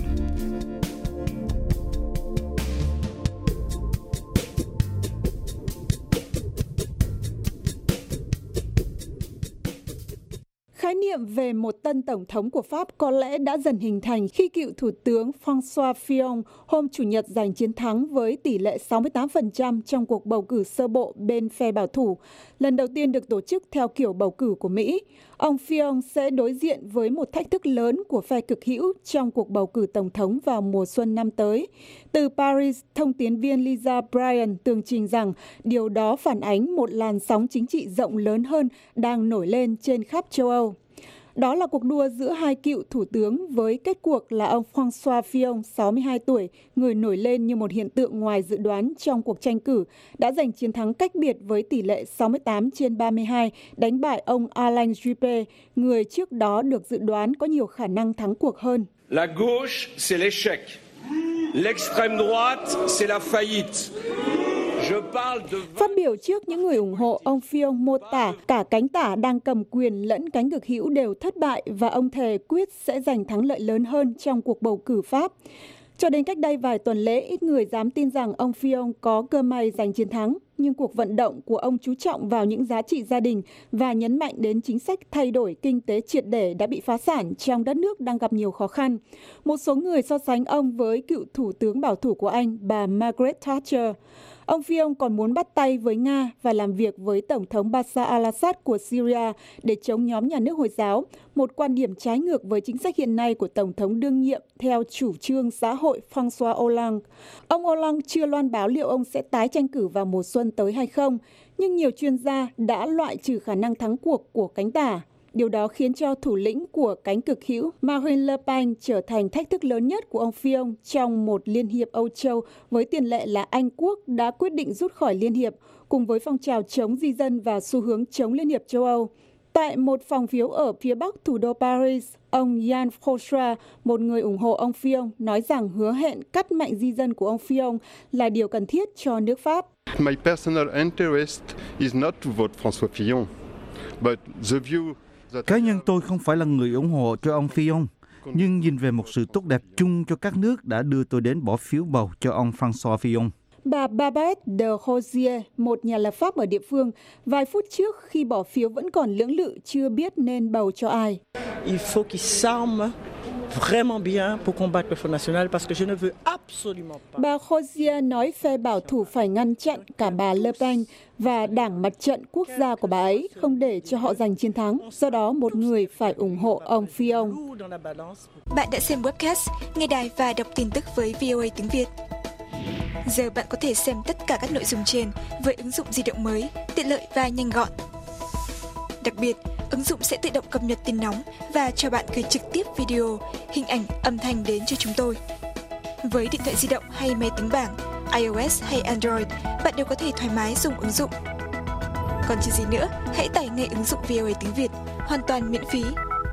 Khái niệm về một tân tổng thống của Pháp có lẽ đã dần hình thành khi cựu Thủ tướng François Fillon hôm Chủ nhật giành chiến thắng với tỷ lệ sáu mươi tám phần trăm trong cuộc bầu cử sơ bộ bên phe bảo thủ, lần đầu tiên được tổ chức theo kiểu bầu cử của Mỹ. Ông Fillon sẽ đối diện với một thách thức lớn của phe cực hữu trong cuộc bầu cử tổng thống vào mùa xuân năm tới. Từ Paris, thông tín viên Lisa Bryan tường trình rằng điều đó phản ánh một làn sóng chính trị rộng lớn hơn đang nổi lên trên khắp châu Âu. Đó là cuộc đua giữa hai cựu thủ tướng với kết cuộc là ông François Fillon, sáu mươi hai tuổi, người nổi lên như một hiện tượng ngoài dự đoán trong cuộc tranh cử, đã giành chiến thắng cách biệt với tỷ lệ sáu mươi tám trên ba mươi hai, đánh bại ông Alain Juppé, người trước đó được dự đoán có nhiều khả năng thắng cuộc hơn. La gauche, c'est l'échec. L'extrême droite, c'est la faillite. Phát biểu trước những người ủng hộ, ông Fillon mô tả cả cánh tả đang cầm quyền lẫn cánh cực hữu đều thất bại và ông thề quyết sẽ giành thắng lợi lớn hơn trong cuộc bầu cử Pháp. Cho đến cách đây vài tuần lễ, ít người dám tin rằng ông Fillon có cơ may giành chiến thắng, nhưng cuộc vận động của ông chú trọng vào những giá trị gia đình và nhấn mạnh đến chính sách thay đổi kinh tế triệt để đã bị phá sản trong đất nước đang gặp nhiều khó khăn. Một số người so sánh ông với cựu thủ tướng bảo thủ của Anh, bà Margaret Thatcher. Ông Fillon còn muốn bắt tay với Nga và làm việc với Tổng thống Bashar al-Assad của Syria để chống nhóm nhà nước Hồi giáo, một quan điểm trái ngược với chính sách hiện nay của Tổng thống đương nhiệm theo chủ trương xã hội François Hollande. Ông Hollande chưa loan báo liệu ông sẽ tái tranh cử vào mùa xuân tới hay không, nhưng nhiều chuyên gia đã loại trừ khả năng thắng cuộc của cánh tả. Điều đó khiến cho thủ lĩnh của cánh cực hữu Marine Le Pen trở thành thách thức lớn nhất của ông Fillon trong một Liên hiệp Âu Châu với tiền lệ là Anh Quốc đã quyết định rút khỏi Liên hiệp, cùng với phong trào chống di dân và xu hướng chống Liên hiệp châu Âu. Tại một phòng phiếu ở phía bắc thủ đô Paris, ông Yann Fauchard, một người ủng hộ ông Fillon, nói rằng hứa hẹn cắt mạnh di dân của ông Fillon là điều cần thiết cho nước Pháp. My personal interest is not to vote François Fillon, but the view Cá nhân tôi không phải là người ủng hộ cho ông Fillon, nhưng nhìn về một sự tốt đẹp chung cho các nước đã đưa tôi đến bỏ phiếu bầu cho ông François Fillon. Bà Babette de Rosier, một nhà lập pháp ở địa phương, vài phút trước khi bỏ phiếu vẫn còn lưỡng lự chưa biết nên bầu cho ai. Il faut qu'il s'arme vraiment bien pour combattre le Front National parce que je ne veux absolument pas. Bà Rosier nói phe bảo thủ phải ngăn chặn cả bà Le Pen và đảng Mặt trận Quốc gia của bà ấy không để cho họ giành chiến thắng. Do đó, một người phải ủng hộ ông Fillon. Bạn đã xem webcast, nghe đài và đọc tin tức với vê o a tiếng Việt. Giờ bạn có thể xem tất cả các nội dung trên với ứng dụng di động mới, tiện lợi và nhanh gọn. Đặc biệt, ứng dụng sẽ tự động cập nhật tin nóng và cho bạn gửi trực tiếp video, hình ảnh, âm thanh đến cho chúng tôi. Với điện thoại di động hay máy tính bảng, iOS hay Android, bạn đều có thể thoải mái dùng ứng dụng. Còn chờ gì nữa, hãy tải ngay ứng dụng vê o a tiếng Việt, hoàn toàn miễn phí.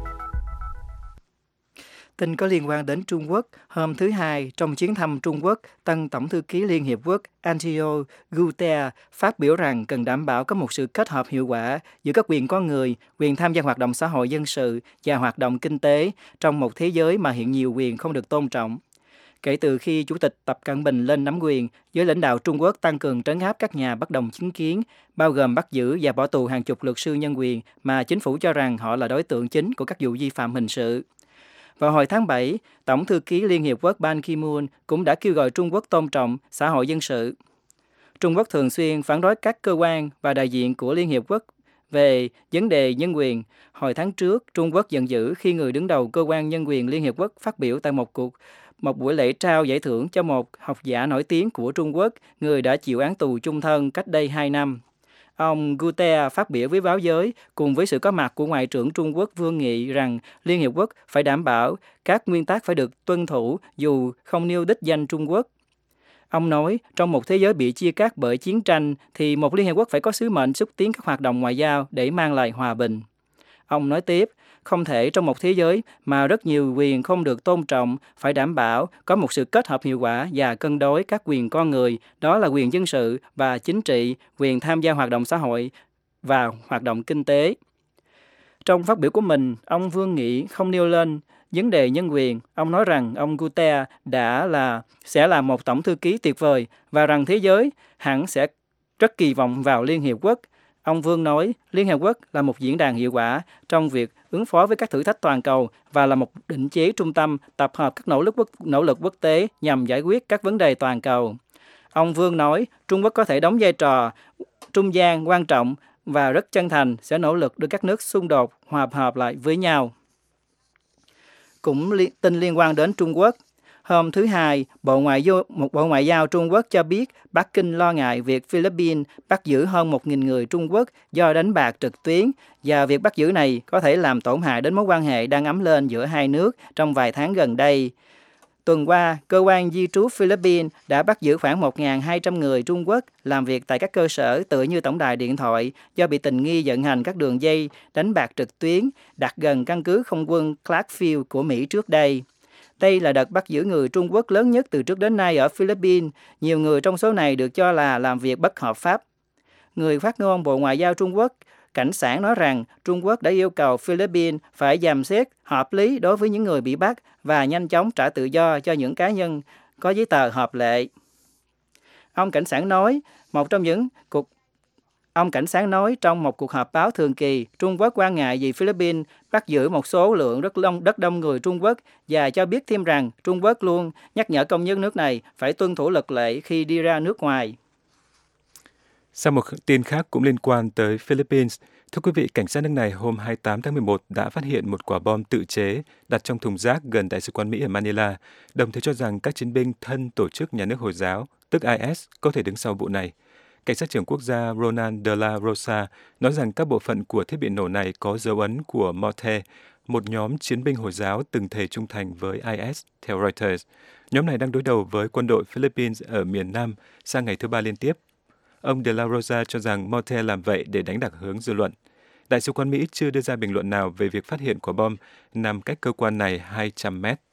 Tin có liên quan đến Trung Quốc, hôm thứ Hai, trong chuyến thăm Trung Quốc, tân Tổng thư ký Liên Hiệp Quốc Antonio Guterres phát biểu rằng cần đảm bảo có một sự kết hợp hiệu quả giữa các quyền con người, quyền tham gia hoạt động xã hội dân sự và hoạt động kinh tế trong một thế giới mà hiện nhiều quyền không được tôn trọng. Kể từ khi Chủ tịch Tập Cận Bình lên nắm quyền, giới lãnh đạo Trung Quốc tăng cường trấn áp các nhà bất đồng chính kiến, bao gồm bắt giữ và bỏ tù hàng chục luật sư nhân quyền mà chính phủ cho rằng họ là đối tượng chính của các vụ vi phạm hình sự. Vào hồi tháng bảy, Tổng thư ký Liên Hiệp Quốc Ban Ki-moon cũng đã kêu gọi Trung Quốc tôn trọng xã hội dân sự. Trung Quốc thường xuyên phản đối các cơ quan và đại diện của Liên Hiệp Quốc về vấn đề nhân quyền. Hồi tháng trước, Trung Quốc giận dữ khi người đứng đầu cơ quan nhân quyền Liên Hiệp Quốc phát biểu tại một cuộc một buổi lễ trao giải thưởng cho một học giả nổi tiếng của Trung Quốc, người đã chịu án tù chung thân cách đây hai năm. Ông Guterres phát biểu với báo giới cùng với sự có mặt của Ngoại trưởng Trung Quốc Vương Nghị rằng Liên Hiệp Quốc phải đảm bảo các nguyên tắc phải được tuân thủ dù không nêu đích danh Trung Quốc. Ông nói, trong một thế giới bị chia cắt bởi chiến tranh, thì một Liên Hiệp Quốc phải có sứ mệnh xúc tiến các hoạt động ngoại giao để mang lại hòa bình. Ông nói tiếp, không thể trong một thế giới mà rất nhiều quyền không được tôn trọng, phải đảm bảo có một sự kết hợp hiệu quả và cân đối các quyền con người, đó là quyền dân sự và chính trị, quyền tham gia hoạt động xã hội và hoạt động kinh tế. Trong phát biểu của mình, ông Vương Nghị không nêu lên vấn đề nhân quyền. Ông nói rằng ông Guterres đã là sẽ là một tổng thư ký tuyệt vời và rằng thế giới hẳn sẽ rất kỳ vọng vào Liên Hiệp Quốc. Ông Vương nói Liên Hiệp Quốc là một diễn đàn hiệu quả trong việc ứng phó với các thử thách toàn cầu và là một định chế trung tâm tập hợp các nỗ lực quốc, nỗ lực quốc tế nhằm giải quyết các vấn đề toàn cầu. Ông Vương nói Trung Quốc có thể đóng vai trò trung gian quan trọng và rất chân thành sẽ nỗ lực đưa các nước xung đột hòa hợp lại với nhau. Cũng li, tin liên quan đến Trung Quốc. Hôm thứ Hai, Bộ Ngoại giao, một Bộ Ngoại giao Trung Quốc cho biết Bắc Kinh lo ngại việc Philippines bắt giữ hơn một nghìn người Trung Quốc do đánh bạc trực tuyến và việc bắt giữ này có thể làm tổn hại đến mối quan hệ đang ấm lên giữa hai nước trong vài tháng gần đây. Tuần qua, cơ quan di trú Philippines đã bắt giữ khoảng một nghìn hai trăm người Trung Quốc làm việc tại các cơ sở tựa như tổng đài điện thoại do bị tình nghi vận hành các đường dây đánh bạc trực tuyến đặt gần căn cứ không quân Clarksville của Mỹ trước đây. Đây là đợt bắt giữ người Trung Quốc lớn nhất từ trước đến nay ở Philippines. Nhiều người trong số này được cho là làm việc bất hợp pháp. Người phát ngôn Bộ Ngoại giao Trung Quốc, Cảnh sản nói rằng Trung Quốc đã yêu cầu Philippines phải dàn xếp hợp lý đối với những người bị bắt và nhanh chóng trả tự do cho những cá nhân có giấy tờ hợp lệ. Ông Cảnh sản nói, một trong những cuộc Ông Cảnh sáng nói trong một cuộc họp báo thường kỳ, Trung Quốc quan ngại vì Philippines bắt giữ một số lượng rất đông, rất đông người Trung Quốc và cho biết thêm rằng Trung Quốc luôn nhắc nhở công dân nước này phải tuân thủ luật lệ khi đi ra nước ngoài. Sau một tin khác cũng liên quan tới Philippines, thưa quý vị, cảnh sát nước này hôm hai mươi tám tháng mười một đã phát hiện một quả bom tự chế đặt trong thùng rác gần Đại sứ quán Mỹ ở Manila, đồng thời cho rằng các chiến binh thân tổ chức nhà nước Hồi giáo, tức I S, có thể đứng sau vụ này. Cảnh sát trưởng quốc gia Ronan de la Rosa nói rằng các bộ phận của thiết bị nổ này có dấu ấn của Morte, một nhóm chiến binh Hồi giáo từng thề trung thành với I S, theo Reuters. Nhóm này đang đối đầu với quân đội Philippines ở miền Nam sang ngày thứ ba liên tiếp. Ông de la Rosa cho rằng Morte làm vậy để đánh lạc hướng dư luận. Đại sứ quán Mỹ chưa đưa ra bình luận nào về việc phát hiện quả bom nằm cách cơ quan này hai trăm mét.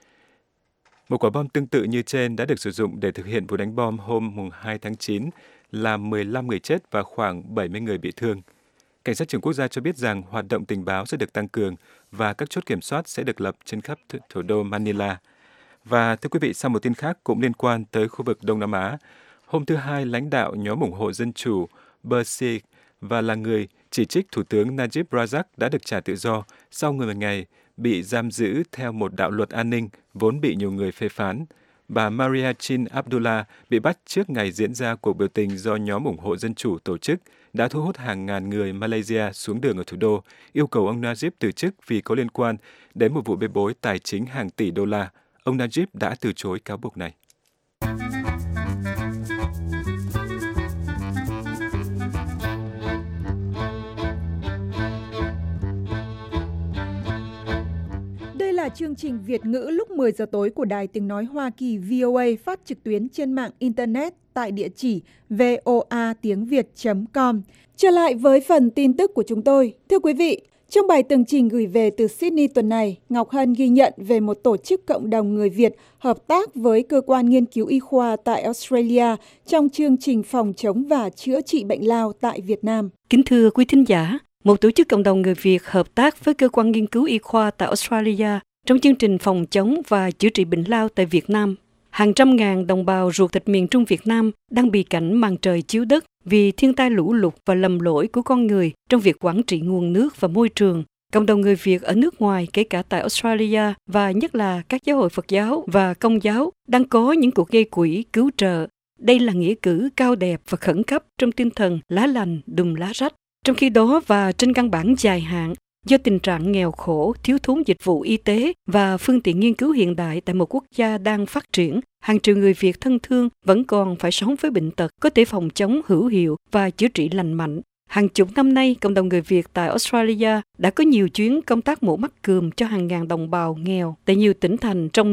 Một quả bom tương tự như trên đã được sử dụng để thực hiện vụ đánh bom hôm hai tháng chín, làm mười lăm người chết và khoảng bảy mươi người bị thương. Cảnh sát trưởng quốc gia cho biết rằng hoạt động tình báo sẽ được tăng cường và các chốt kiểm soát sẽ được lập trên khắp thủ đô Manila. Và thưa quý vị, sau một tin khác cũng liên quan tới khu vực Đông Nam Á, hôm thứ Hai, lãnh đạo nhóm ủng hộ dân chủ Bersih và là người chỉ trích Thủ tướng Najib Razak đã được trả tự do sau mười ngày bị giam giữ theo một đạo luật an ninh vốn bị nhiều người phê phán. Bà Maria Chin Abdullah bị bắt trước ngày diễn ra cuộc biểu tình do nhóm ủng hộ dân chủ tổ chức đã thu hút hàng ngàn người Malaysia xuống đường ở thủ đô, yêu cầu ông Najib từ chức vì có liên quan đến một vụ bê bối tài chính hàng tỷ đô la. Ông Najib đã từ chối cáo buộc này. Là chương trình Việt ngữ lúc mười giờ tối của Đài Tiếng Nói Hoa Kỳ V O A phát trực tuyến trên mạng Internet tại địa chỉ voa tiếng việt chấm com. Trở lại với phần tin tức của chúng tôi. Thưa quý vị, trong bài tường trình gửi về từ Sydney tuần này, Ngọc Hân ghi nhận về một tổ chức cộng đồng người Việt hợp tác với cơ quan nghiên cứu y khoa tại Australia trong chương trình phòng chống và chữa trị bệnh lao tại Việt Nam. Kính thưa quý thính giả, một tổ chức cộng đồng người Việt hợp tác với cơ quan nghiên cứu y khoa tại Australia trong chương trình phòng chống và chữa trị bệnh lao tại Việt Nam. Hàng trăm ngàn đồng bào ruột thịt miền Trung Việt Nam đang bị cảnh màn trời chiếu đất vì thiên tai lũ lụt và lầm lỗi của con người trong việc quản trị nguồn nước và môi trường. Cộng đồng người Việt ở nước ngoài, kể cả tại Australia và nhất là các giáo hội Phật giáo và Công giáo, đang có những cuộc gây quỹ cứu trợ. Đây là nghĩa cử cao đẹp và khẩn cấp trong tinh thần lá lành đùm lá rách. Trong khi đó và trên căn bản dài hạn, do tình trạng nghèo khổ, thiếu thốn dịch vụ y tế và phương tiện nghiên cứu hiện đại tại một quốc gia đang phát triển, hàng triệu người Việt thân thương vẫn còn phải sống với bệnh tật có thể phòng chống hữu hiệu và chữa trị lành mạnh. Hàng chục năm nay, cộng đồng người Việt tại Australia đã có nhiều chuyến công tác mổ mắt cườm cho hàng ngàn đồng bào nghèo tại nhiều tỉnh thành trong nước.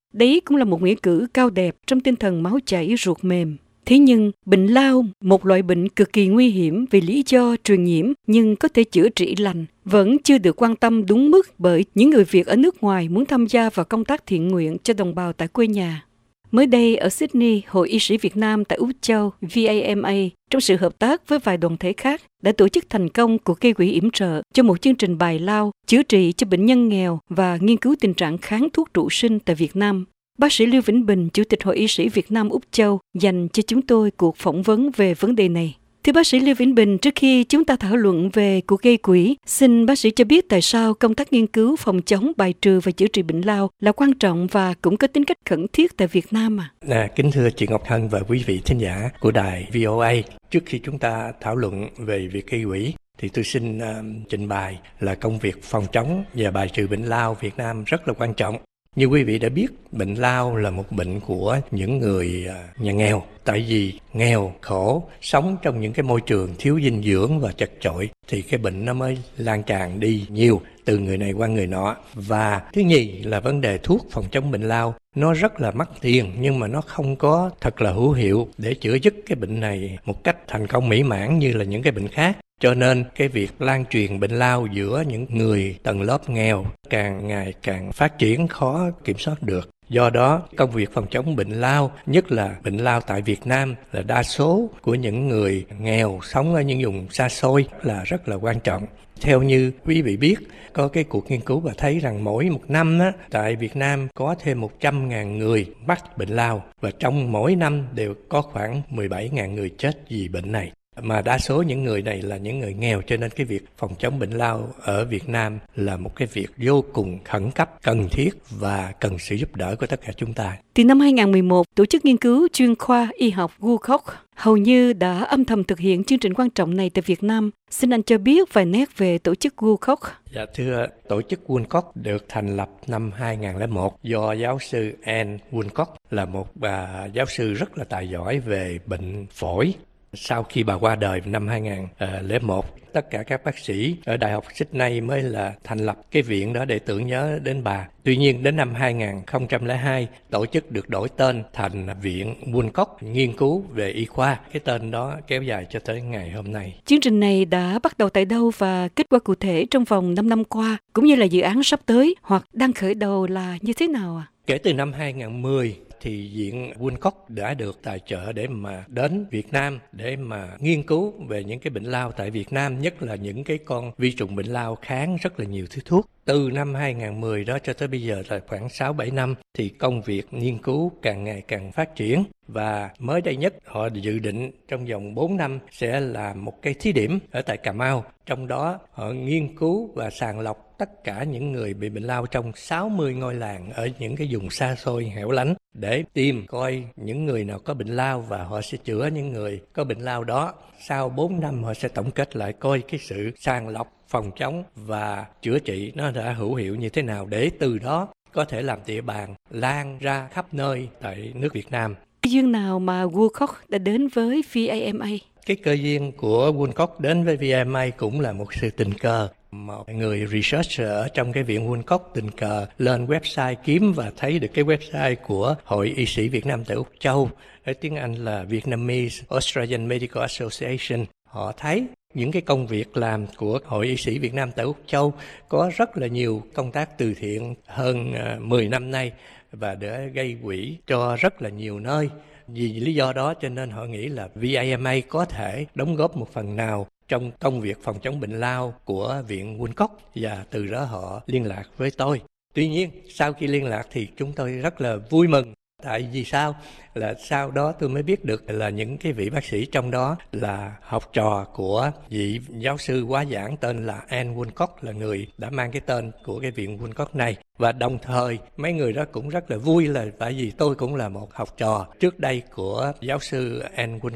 Đấy cũng là một nghĩa cử cao đẹp trong tinh thần máu chảy ruột mềm. Thế nhưng, bệnh lao, một loại bệnh cực kỳ nguy hiểm vì lý do truyền nhiễm nhưng có thể chữa trị lành, vẫn chưa được quan tâm đúng mức bởi những người Việt ở nước ngoài muốn tham gia vào công tác thiện nguyện cho đồng bào tại quê nhà. Mới đây ở Sydney, Hội Y sĩ Việt Nam tại Úc Châu V A M A trong sự hợp tác với vài đoàn thể khác đã tổ chức thành công cuộc gây quỹ yểm trợ cho một chương trình bài lao chữa trị cho bệnh nhân nghèo và nghiên cứu tình trạng kháng thuốc trụ sinh tại Việt Nam. Bác sĩ Lưu Vĩnh Bình, Chủ tịch Hội Y sĩ Việt Nam Úc Châu, dành cho chúng tôi cuộc phỏng vấn về vấn đề này. Thưa bác sĩ Lưu Vĩnh Bình, trước khi chúng ta thảo luận về cuộc gây quỹ, xin bác sĩ cho biết tại sao công tác nghiên cứu phòng chống, bài trừ và chữa trị bệnh lao là quan trọng và cũng có tính cách khẩn thiết tại Việt Nam à? À, kính thưa chị Ngọc Hân và quý vị thính giả của đài vê o a, trước khi chúng ta thảo luận về việc gây quỹ, thì tôi xin uh, trình bày là công việc phòng chống và bài trừ bệnh lao Việt Nam rất là quan trọng. Như quý vị đã biết, bệnh lao là một bệnh của những người nhà nghèo. Tại vì nghèo, khổ, sống trong những cái môi trường thiếu dinh dưỡng và chật chội thì cái bệnh nó mới lan tràn đi nhiều từ người này qua người nọ. Và thứ nhì là vấn đề thuốc phòng chống bệnh lao. Nó rất là mắc tiền nhưng mà nó không có thật là hữu hiệu để chữa dứt cái bệnh này một cách thành công mỹ mãn như là những cái bệnh khác. Cho nên cái việc lan truyền bệnh lao giữa những người tầng lớp nghèo càng ngày càng phát triển khó kiểm soát được. Do đó, công việc phòng chống bệnh lao, nhất là bệnh lao tại Việt Nam là đa số của những người nghèo sống ở những vùng xa xôi là rất là quan trọng. Theo như quý vị biết, có cái cuộc nghiên cứu và thấy rằng mỗi một năm á, tại Việt Nam có thêm một trăm nghìn người mắc bệnh lao và trong mỗi năm đều có khoảng mười bảy nghìn người chết vì bệnh này. Mà đa số những người này là những người nghèo, cho nên cái việc phòng chống bệnh lao ở Việt Nam là một cái việc vô cùng khẩn cấp, cần thiết và cần sự giúp đỡ của tất cả chúng ta. Từ năm hai không một một, Tổ chức Nghiên cứu Chuyên khoa Y học Woolcock hầu như đã âm thầm thực hiện chương trình quan trọng này tại Việt Nam. Xin anh cho biết vài nét về tổ chức Woolcock. Dạ thưa, tổ chức Woolcock được thành lập năm hai không không một do giáo sư Anne Woolcock là một bà giáo sư rất là tài giỏi về bệnh phổi. Sau khi bà qua đời năm hai không không một, tất cả các bác sĩ ở Đại học Sydney mới là thành lập cái viện đó để tưởng nhớ đến bà. Tuy nhiên đến năm hai không không hai, tổ chức được đổi tên thành Viện Woolcock nghiên cứu về y khoa. Cái tên đó kéo dài cho tới ngày hôm nay. Chương trình này đã bắt đầu tại đâu và kết quả cụ thể trong vòng năm năm qua, cũng như là dự án sắp tới hoặc đang khởi đầu là như thế nào ạ? À? Kể từ năm hai không một không, thì Viện Woolcock đã được tài trợ để mà đến Việt Nam để mà nghiên cứu về những cái bệnh lao tại Việt Nam, nhất là những cái con vi trùng bệnh lao kháng rất là nhiều thứ thuốc. Từ năm hai không một không đó cho tới bây giờ là khoảng sáu bảy năm thì công việc nghiên cứu càng ngày càng phát triển, và mới đây nhất họ dự định trong vòng bốn năm sẽ làm một cái thí điểm ở tại Cà Mau. Trong đó họ nghiên cứu và sàng lọc tất cả những người bị bệnh lao trong sáu mươi ngôi làng ở những cái vùng xa xôi hẻo lánh để tìm coi những người nào có bệnh lao và họ sẽ chữa những người có bệnh lao đó. Sau bốn năm họ sẽ tổng kết lại coi cái sự sàng lọc, phòng chống và chữa trị nó đã hữu hiệu như thế nào để từ đó có thể làm địa bàn lan ra khắp nơi tại nước Việt Nam. Cái duyên nào mà Woolcock đã đến với vê a em a? Cái cơ duyên của Woolcock đến với vê a em a cũng là một sự tình cờ. Một người researcher ở trong cái viện Woolcock tình cờ lên website kiếm và thấy được cái website của Hội Y sĩ Việt Nam tại Úc Châu, ở tiếng Anh là Vietnamese Australian Medical Association. Họ thấy những cái công việc làm của Hội Y sĩ Việt Nam tại Úc Châu có rất là nhiều công tác từ thiện hơn mười năm nay và đã gây quỹ cho rất là nhiều nơi. Vì lý do đó cho nên họ nghĩ là vê a em a có thể đóng góp một phần nào trong công việc phòng chống bệnh lao của Viện Woolcock, và từ đó họ liên lạc với tôi. Tuy nhiên, sau khi liên lạc thì chúng tôi rất là vui mừng. Tại vì sao? Là sau đó tôi mới biết được là những cái vị bác sĩ trong đó là học trò của vị giáo sư hóa giảng tên là Anne Woolcock, là người đã mang cái tên của cái viện Woolcock này. Và đồng thời mấy người đó cũng rất là vui là tại vì tôi cũng là một học trò trước đây của giáo sư Anne Woolcock.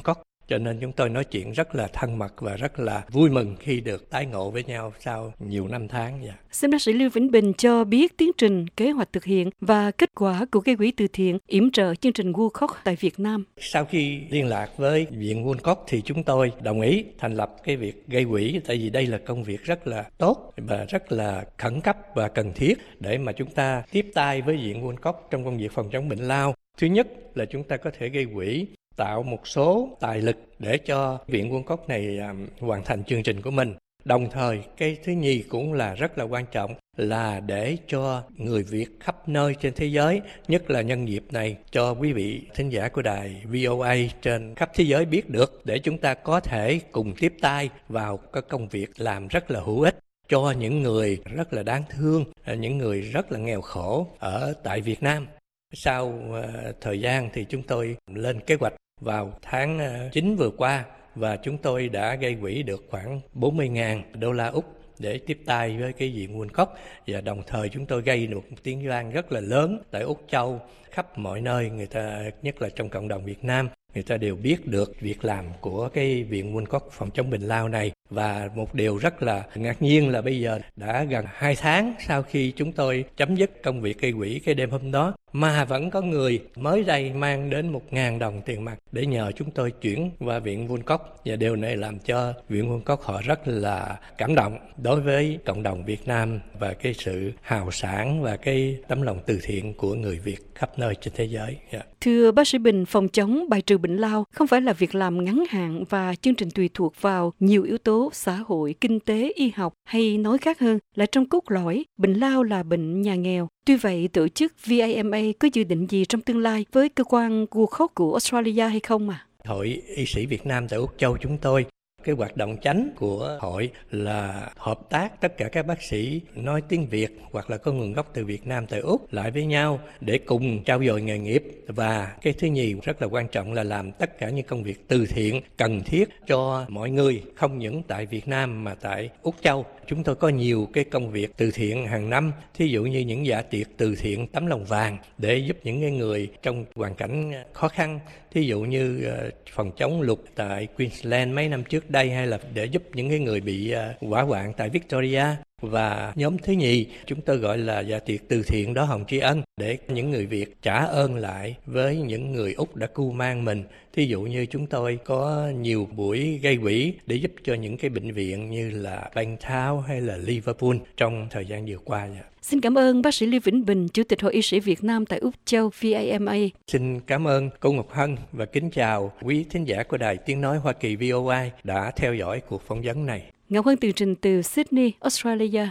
Cho nên chúng tôi nói chuyện rất là thân mật và rất là vui mừng khi được tái ngộ với nhau sau nhiều năm tháng. Dạ. Xin bác sĩ Lưu Vĩnh Bình cho biết tiến trình, kế hoạch thực hiện và kết quả của gây quỹ từ thiện yểm trợ chương trình World Cup tại Việt Nam. Sau khi liên lạc với Viện World Cup thì chúng tôi đồng ý thành lập cái việc gây quỹ, tại vì đây là công việc rất là tốt và rất là khẩn cấp và cần thiết để mà chúng ta tiếp tay với Viện World Cup trong công việc phòng chống bệnh lao. Thứ nhất là chúng ta có thể gây quỹ, tạo một số tài lực để cho Viện World Cup này um, hoàn thành chương trình của mình. Đồng thời, cái thứ nhì cũng là rất là quan trọng là để cho người Việt khắp nơi trên thế giới, nhất là nhân dịp này, cho quý vị thính giả của đài vê o a trên khắp thế giới biết được, để chúng ta có thể cùng tiếp tay vào các công việc làm rất là hữu ích cho những người rất là đáng thương, những người rất là nghèo khổ ở tại Việt Nam. Sau uh, thời gian thì chúng tôi lên kế hoạch vào tháng chín vừa qua và chúng tôi đã gây quỹ được khoảng bốn mươi nghìn đô la Úc để tiếp tay với cái Viện World Cup, và đồng thời chúng tôi gây được một tiếng vang rất là lớn tại Úc Châu, khắp mọi nơi, người ta nhất là trong cộng đồng Việt Nam, người ta đều biết được việc làm của cái Viện World Cup phòng chống bệnh lao này. Và một điều rất là ngạc nhiên là bây giờ đã gần hai tháng sau khi chúng tôi chấm dứt công việc gây quỹ cái đêm hôm đó, mà vẫn có người mới đây mang đến một ngàn đồng tiền mặt để nhờ chúng tôi chuyển qua Viện World Cup. Và điều này làm cho Viện World Cup họ rất là cảm động đối với cộng đồng Việt Nam và cái sự hào sảng và cái tấm lòng từ thiện của người Việt khắp nơi trên thế giới. Yeah. Thưa bác sĩ Bình, phòng chống bài trừ bệnh lao không phải là việc làm ngắn hạn và chương trình tùy thuộc vào nhiều yếu tố xã hội, kinh tế, y học, hay nói khác hơn là trong cốt lõi, bệnh lao là bệnh nhà nghèo. Tuy vậy, tổ chức vê a em a có dự định gì trong tương lai với cơ quan World Cup của Australia hay không à? Hội y sĩ Việt Nam tại Úc Châu chúng tôi, cái hoạt động chánh của hội là hợp tác tất cả các bác sĩ nói tiếng Việt hoặc là có nguồn gốc từ Việt Nam tại Úc lại với nhau để cùng trao dồi nghề nghiệp. Và cái thứ nhì rất là quan trọng là làm tất cả những công việc từ thiện cần thiết cho mọi người, không những tại Việt Nam mà tại Úc Châu. Chúng tôi có nhiều cái công việc từ thiện hàng năm, thí dụ như những dạ tiệc từ thiện tấm lòng vàng để giúp những người trong hoàn cảnh khó khăn, thí dụ như phòng chống lụt tại Queensland mấy năm trước đây, hay là để giúp những người bị hỏa hoạn tại Victoria. Và nhóm thứ nhì chúng tôi gọi là dạ tiệc từ thiện đỏ hồng tri ân, để những người Việt trả ơn lại với những người Úc đã cưu mang mình. Thí dụ như chúng tôi có nhiều buổi gây quỹ để giúp cho những cái bệnh viện như là Bangtown hay là Liverpool trong thời gian vừa qua. Xin cảm ơn bác sĩ Lưu Vĩnh Bình, Chủ tịch Hội y sĩ Việt Nam tại Úc Châu vê a em a. Xin cảm ơn cô Ngọc Hân và kính chào quý thính giả của Đài Tiếng Nói Hoa Kỳ vê o a đã theo dõi cuộc phỏng vấn này. Ngọc Hân tường trình từ Sydney, Australia.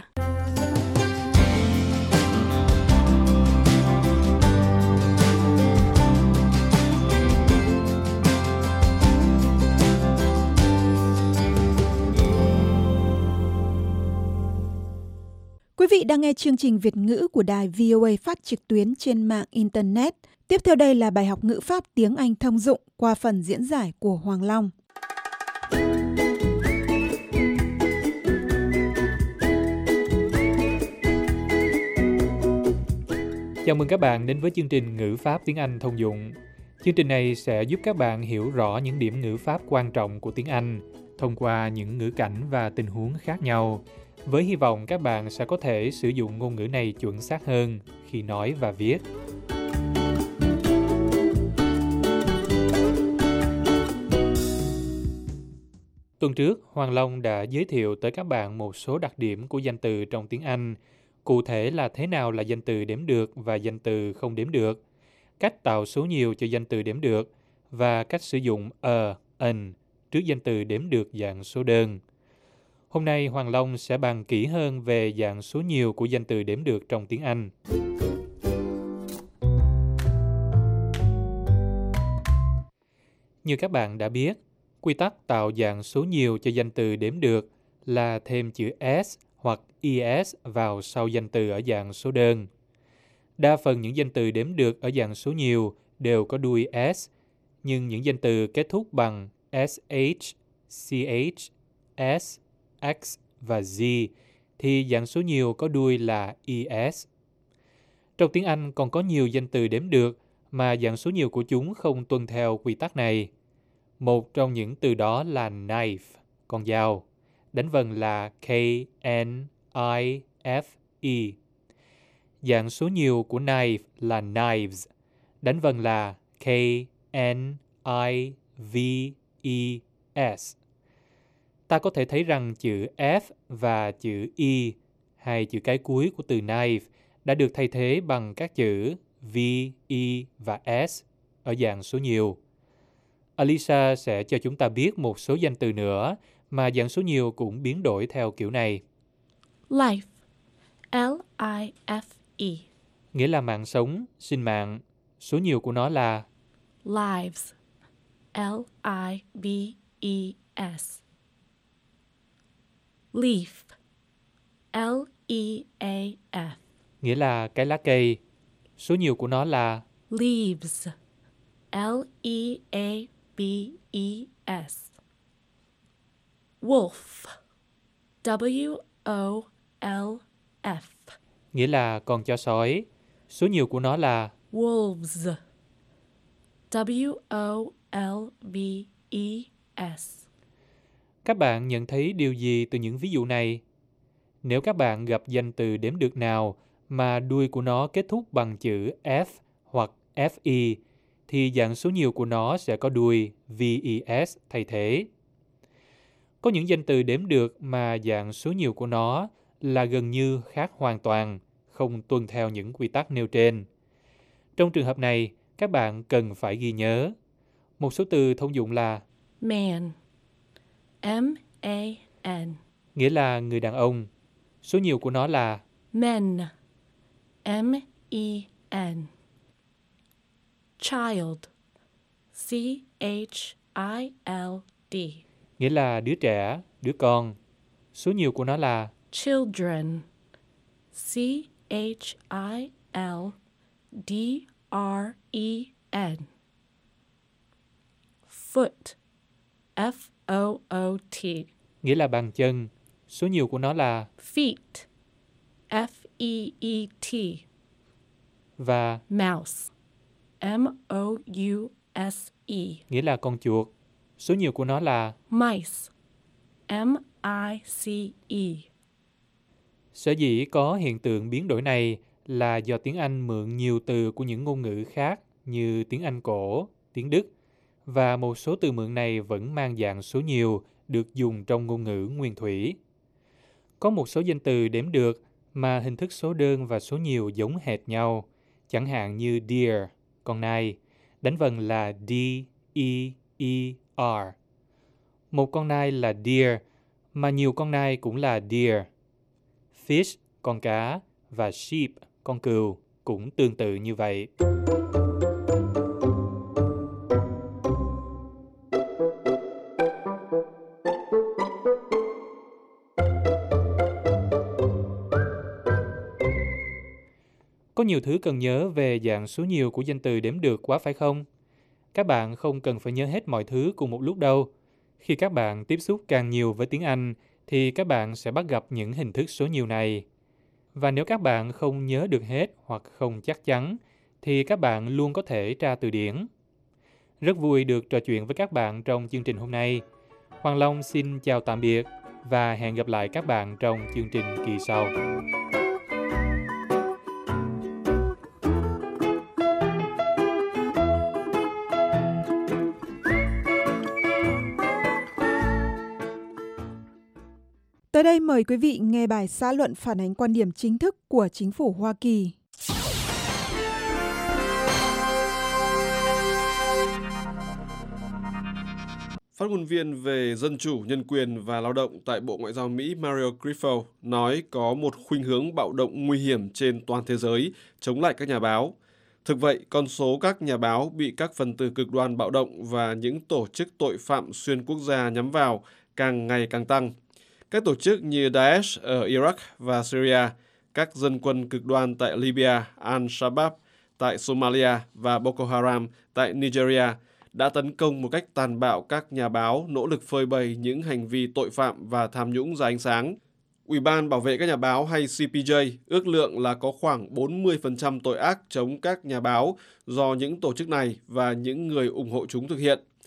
Quý vị đang nghe chương trình Việt ngữ của đài vê o a phát trực tuyến trên mạng Internet. Tiếp theo đây là bài học ngữ pháp tiếng Anh thông dụng qua phần diễn giải của Hoàng Long. Chào mừng các bạn đến với chương trình Ngữ pháp tiếng Anh thông dụng. Chương trình này sẽ giúp các bạn hiểu rõ những điểm ngữ pháp quan trọng của tiếng Anh thông qua những ngữ cảnh và tình huống khác nhau, với hy vọng các bạn sẽ có thể sử dụng ngôn ngữ này chuẩn xác hơn khi nói và viết. Tuần trước, Hoàng Long đã giới thiệu tới các bạn một số đặc điểm của danh từ trong tiếng Anh, cụ thể là thế nào là danh từ đếm được và danh từ không đếm được, cách tạo số nhiều cho danh từ đếm được và cách sử dụng a, an trước danh từ đếm được dạng số đơn. Hôm nay Hoàng Long sẽ bàn kỹ hơn về dạng số nhiều của danh từ đếm được trong tiếng Anh. Như các bạn đã biết, quy tắc tạo dạng số nhiều cho danh từ đếm được là thêm chữ s hoặc es vào sau danh từ ở dạng số đơn. Đa phần những danh từ đếm được ở dạng số nhiều đều có đuôi s, nhưng những danh từ kết thúc bằng sh, ch, s, x và z thì dạng số nhiều có đuôi là es. Trong tiếng Anh còn có nhiều danh từ đếm được mà dạng số nhiều của chúng không tuân theo quy tắc này. Một trong những từ đó là knife, con dao. Đánh vần là K N I F E. Dạng số nhiều của knife là knives. Đánh vần là K N I V E S. Ta có thể thấy rằng chữ F và chữ E, hai chữ cái cuối của từ knife, đã được thay thế bằng các chữ V, E và S ở dạng số nhiều. Alisa sẽ cho chúng ta biết một số danh từ nữa mà dạng số nhiều cũng biến đổi theo kiểu này. Life, L I F E. Nghĩa là mạng sống, sinh mạng. Số nhiều của nó là Lives, L I V E S. Leaf, L E A F. Nghĩa là cái lá cây. Số nhiều của nó là Leaves, L E A V E S. Wolf, W O L F. Nghĩa là con chó sói. Số nhiều của nó là Wolves, W O L V E S. Các bạn nhận thấy điều gì từ những ví dụ này? Nếu các bạn gặp danh từ đếm được nào mà đuôi của nó kết thúc bằng chữ F hoặc F E, thì dạng số nhiều của nó sẽ có đuôi V E S thay thế. Có những danh từ đếm được mà dạng số nhiều của nó là gần như khác hoàn toàn, không tuân theo những quy tắc nêu trên. Trong trường hợp này, các bạn cần phải ghi nhớ. Một số từ thông dụng là Man, M A N. Nghĩa là người đàn ông. Số nhiều của nó là Men, M E N. Child, C H I L D. Nghĩa là đứa trẻ, đứa con. Số nhiều của nó là Children, C H I L D R E N. Foot, F O O T. Nghĩa là bàn chân. Số nhiều của nó là Feet, F E E T. Và Mouse, M O U S E. Nghĩa là con chuột. Số nhiều của nó là Mice, M I C E. Sở dĩ có hiện tượng biến đổi này là do tiếng Anh mượn nhiều từ của những ngôn ngữ khác như tiếng Anh cổ, tiếng Đức, và một số từ mượn này vẫn mang dạng số nhiều được dùng trong ngôn ngữ nguyên thủy. Có một số danh từ đếm được mà hình thức số đơn và số nhiều giống hệt nhau, chẳng hạn như deer, con nai, đánh vần là D E E R. Một con nai là deer, mà nhiều con nai cũng là deer. Fish, con cá, và sheep, con cừu, cũng tương tự như vậy. Có nhiều thứ cần nhớ về dạng số nhiều của danh từ đếm được quá phải không? Các bạn không cần phải nhớ hết mọi thứ cùng một lúc đâu. Khi các bạn tiếp xúc càng nhiều với tiếng Anh, thì các bạn sẽ bắt gặp những hình thức số nhiều này. Và nếu các bạn không nhớ được hết hoặc không chắc chắn, thì các bạn luôn có thể tra từ điển. Rất vui được trò chuyện với các bạn trong chương trình hôm nay. Hoàng Long xin chào tạm biệt và hẹn gặp lại các bạn trong chương trình kỳ sau. Tới đây mời quý vị nghe bài xã luận phản ánh quan điểm chính thức của chính phủ Hoa Kỳ. Phát ngôn viên về dân chủ, nhân quyền và lao động tại Bộ Ngoại giao Mỹ Mario Griffo nói có một khuynh hướng bạo động nguy hiểm trên toàn thế giới chống lại các nhà báo. Thực vậy, con số các nhà báo bị các phần tử cực đoan bạo động và những tổ chức tội phạm xuyên quốc gia nhắm vào càng ngày càng tăng. Các tổ chức như Daesh ở Iraq và Syria, các dân quân cực đoan tại Libya, Al-Shabaab tại Somalia và Boko Haram tại Nigeria đã tấn công một cách tàn bạo các nhà báo nỗ lực phơi bày những hành vi tội phạm và tham nhũng ra ánh sáng. Ủy ban Bảo vệ các nhà báo hay C P J ước lượng là có khoảng bốn mươi phần trăm tội ác chống các nhà báo do những tổ chức này và những người ủng hộ chúng thực hiện.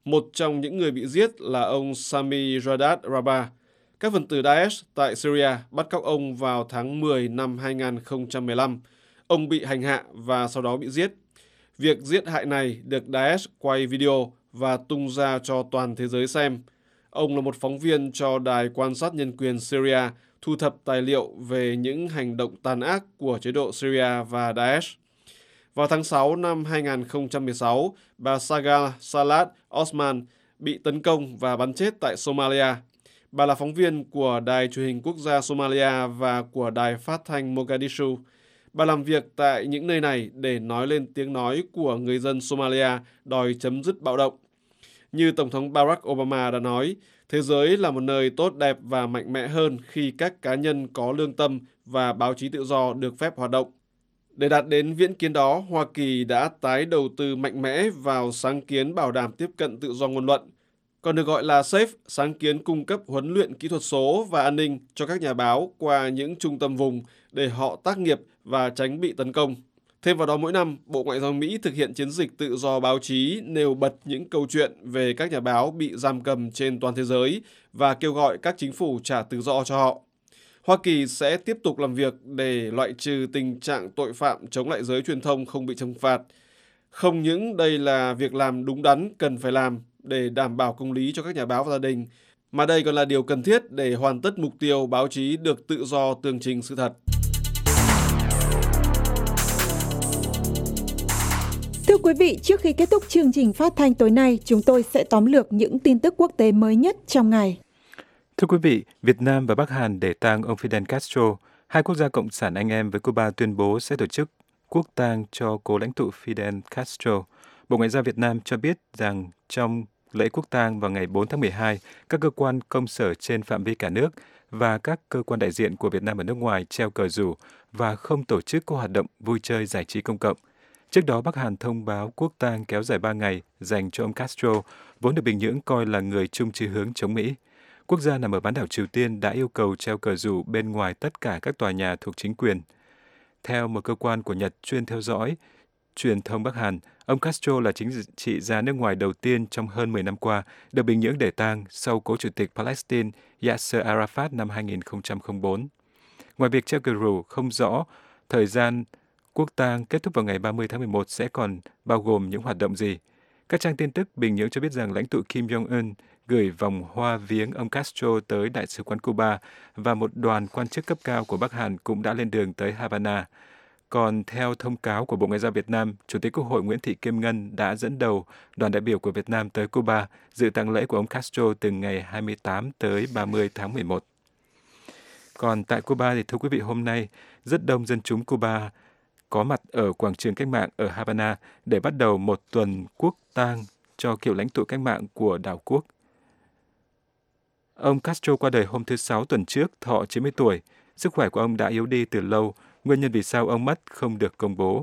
Một trong những người bị giết là ông Sami Radat Rabah. Các phần tử Daesh tại Syria bắt cóc ông vào tháng mười năm hai nghìn không trăm mười lăm. Ông bị hành hạ và sau đó bị giết. Việc giết hại này được Daesh quay video và tung ra cho toàn thế giới xem. Ông là một phóng viên cho Đài quan sát nhân quyền Syria, thu thập tài liệu về những hành động tàn ác của chế độ Syria và Daesh. Vào tháng sáu năm hai nghìn không trăm mười sáu, bà Sagal Salat Osman bị tấn công và bắn chết tại Somalia. Bà là phóng viên của Đài truyền hình quốc gia Somalia và của Đài phát thanh Mogadishu. Bà làm việc tại những nơi này để nói lên tiếng nói của người dân Somalia đòi chấm dứt bạo động. Như Tổng thống Barack Obama đã nói, thế giới là một nơi tốt đẹp và mạnh mẽ hơn khi các cá nhân có lương tâm và báo chí tự do được phép hoạt động. Để đạt đến viễn kiến đó, Hoa Kỳ đã tái đầu tư mạnh mẽ vào sáng kiến bảo đảm tiếp cận tự do ngôn luận, còn được gọi là SAFE, sáng kiến cung cấp huấn luyện kỹ thuật số và an ninh cho các nhà báo qua những trung tâm vùng để họ tác nghiệp và tránh bị tấn công. Thêm vào đó, mỗi năm, Bộ Ngoại giao Mỹ thực hiện chiến dịch tự do báo chí nêu bật những câu chuyện về các nhà báo bị giam cầm trên toàn thế giới và kêu gọi các chính phủ trả tự do cho họ. Hoa Kỳ sẽ tiếp tục làm việc để loại trừ tình trạng tội phạm chống lại giới truyền thông không bị trừng phạt. Không những đây là việc làm đúng đắn cần phải làm để đảm bảo công lý cho các nhà báo và gia đình, mà đây còn là điều cần thiết để hoàn tất mục tiêu báo chí được tự do tường trình sự thật. Thưa quý vị, trước khi kết thúc chương trình phát thanh tối nay, chúng tôi sẽ tóm lược những tin tức quốc tế mới nhất trong ngày. Thưa quý vị, Việt Nam và Bắc Hàn để tang ông Fidel Castro, hai quốc gia cộng sản anh em với Cuba tuyên bố sẽ tổ chức quốc tang cho cố lãnh tụ Fidel Castro. Bộ Ngoại giao Việt Nam cho biết rằng trong lễ quốc tang vào ngày bốn tháng mười hai, các cơ quan công sở trên phạm vi cả nước và các cơ quan đại diện của Việt Nam ở nước ngoài treo cờ rủ và không tổ chức các hoạt động vui chơi giải trí công cộng. Trước đó, Bắc Hàn thông báo quốc tang kéo dài ba ngày dành cho ông Castro, vốn được Bình Nhưỡng coi là người chung chí hướng chống Mỹ. Quốc gia nằm ở bán đảo Triều Tiên đã yêu cầu treo cờ rủ bên ngoài tất cả các tòa nhà thuộc chính quyền. Theo một cơ quan của Nhật chuyên theo dõi truyền thông Bắc Hàn, ông Castro là chính trị gia nước ngoài đầu tiên trong hơn mười năm qua được Bình Nhưỡng để tang sau cố chủ tịch Palestine Yasser Arafat năm hai nghìn không trăm lẻ bốn. Ngoài việc treo cờ rủ không rõ thời gian quốc tang kết thúc vào ngày ba mươi tháng mười một sẽ còn bao gồm những hoạt động gì. Các trang tin tức Bình Nhưỡng cho biết rằng lãnh tụ Kim Jong-un gửi vòng hoa viếng ông Castro tới Đại sứ quán Cuba và một đoàn quan chức cấp cao của Bắc Hàn cũng đã lên đường tới Havana. Còn theo thông cáo của Bộ Ngoại giao Việt Nam, Chủ tịch Quốc hội Nguyễn Thị Kim Ngân đã dẫn đầu đoàn đại biểu của Việt Nam tới Cuba dự tang lễ của ông Castro từ ngày hai mươi tám tới ba mươi tháng mười một. Còn tại Cuba thì thưa quý vị, hôm nay rất đông dân chúng Cuba có mặt ở quảng trường cách mạng ở Havana để bắt đầu một tuần quốc tang cho cựu lãnh tụ cách mạng của đảo quốc. Ông Castro qua đời hôm thứ Sáu tuần trước, thọ chín mươi tuổi. Sức khỏe của ông đã yếu đi từ lâu, nguyên nhân vì sao ông mất không được công bố.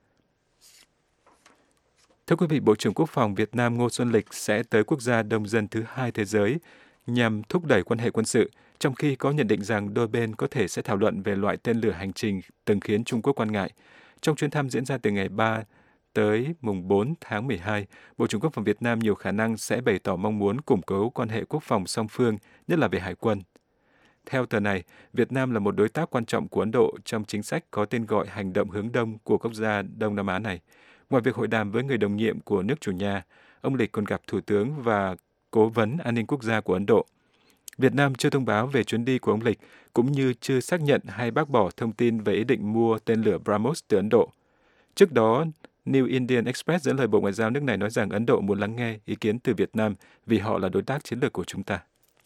Thưa quý vị, Bộ trưởng Quốc phòng Việt Nam Ngô Xuân Lịch sẽ tới quốc gia đông dân thứ hai thế giới nhằm thúc đẩy quan hệ quân sự, trong khi có nhận định rằng đôi bên có thể sẽ thảo luận về loại tên lửa hành trình từng khiến Trung Quốc quan ngại. Trong chuyến thăm diễn ra từ ngày ba tới mùng bốn tháng mười hai, Bộ trưởng Quốc phòng Việt Nam nhiều khả năng sẽ bày tỏ mong muốn củng cố quan hệ quốc phòng song phương, nhất là về hải quân. Theo tờ này, Việt Nam là một đối tác quan trọng của Ấn Độ trong chính sách có tên gọi Hành động hướng Đông của quốc gia Đông Nam Á này. Ngoài việc hội đàm với người đồng nhiệm của nước chủ nhà, ông Lịch còn gặp Thủ tướng và Cố vấn An ninh Quốc gia của Ấn Độ. Việt Nam chưa thông báo về chuyến đi của ông Lịch, cũng như chưa xác nhận hay bác bỏ thông tin về ý định mua tên lửa BrahMos từ Ấn Độ. Trước đó, New Indian Express dẫn lời Bộ Ngoại giao nước này nói rằng Ấn Độ muốn lắng nghe ý kiến từ Việt Nam vì họ là đối tác chiến lược của chúng ta.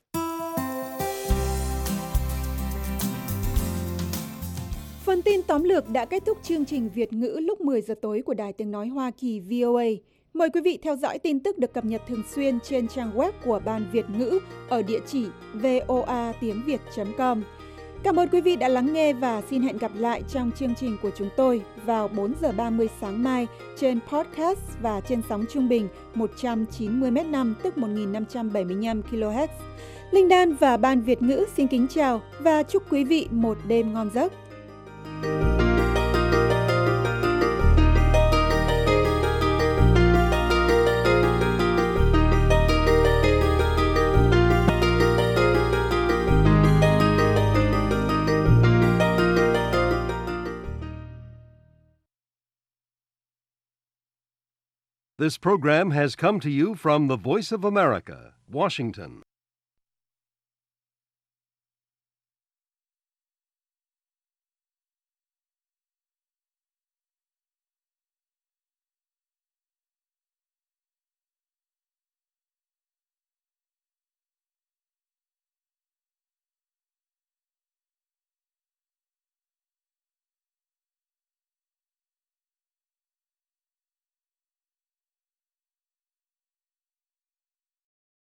Phần tin tóm lược đã kết thúc chương trình Việt ngữ lúc mười giờ tối của Đài Tiếng Nói Hoa Kỳ vê o a. Mời quý vị theo dõi tin tức được cập nhật thường xuyên trên trang web của Ban Việt ngữ ở địa chỉ voa tiếng việt chấm com. Cảm ơn quý vị đã lắng nghe và xin hẹn gặp lại trong chương trình của chúng tôi vào bốn giờ ba mươi sáng mai trên podcast và trên sóng trung bình một trăm chín mươi mét năm tức một nghìn năm trăm bảy mươi lăm ki lô héc. Linh Đan và Ban Việt ngữ xin kính chào và chúc quý vị một đêm ngon giấc. This program has come to you from the Voice of America, Washington.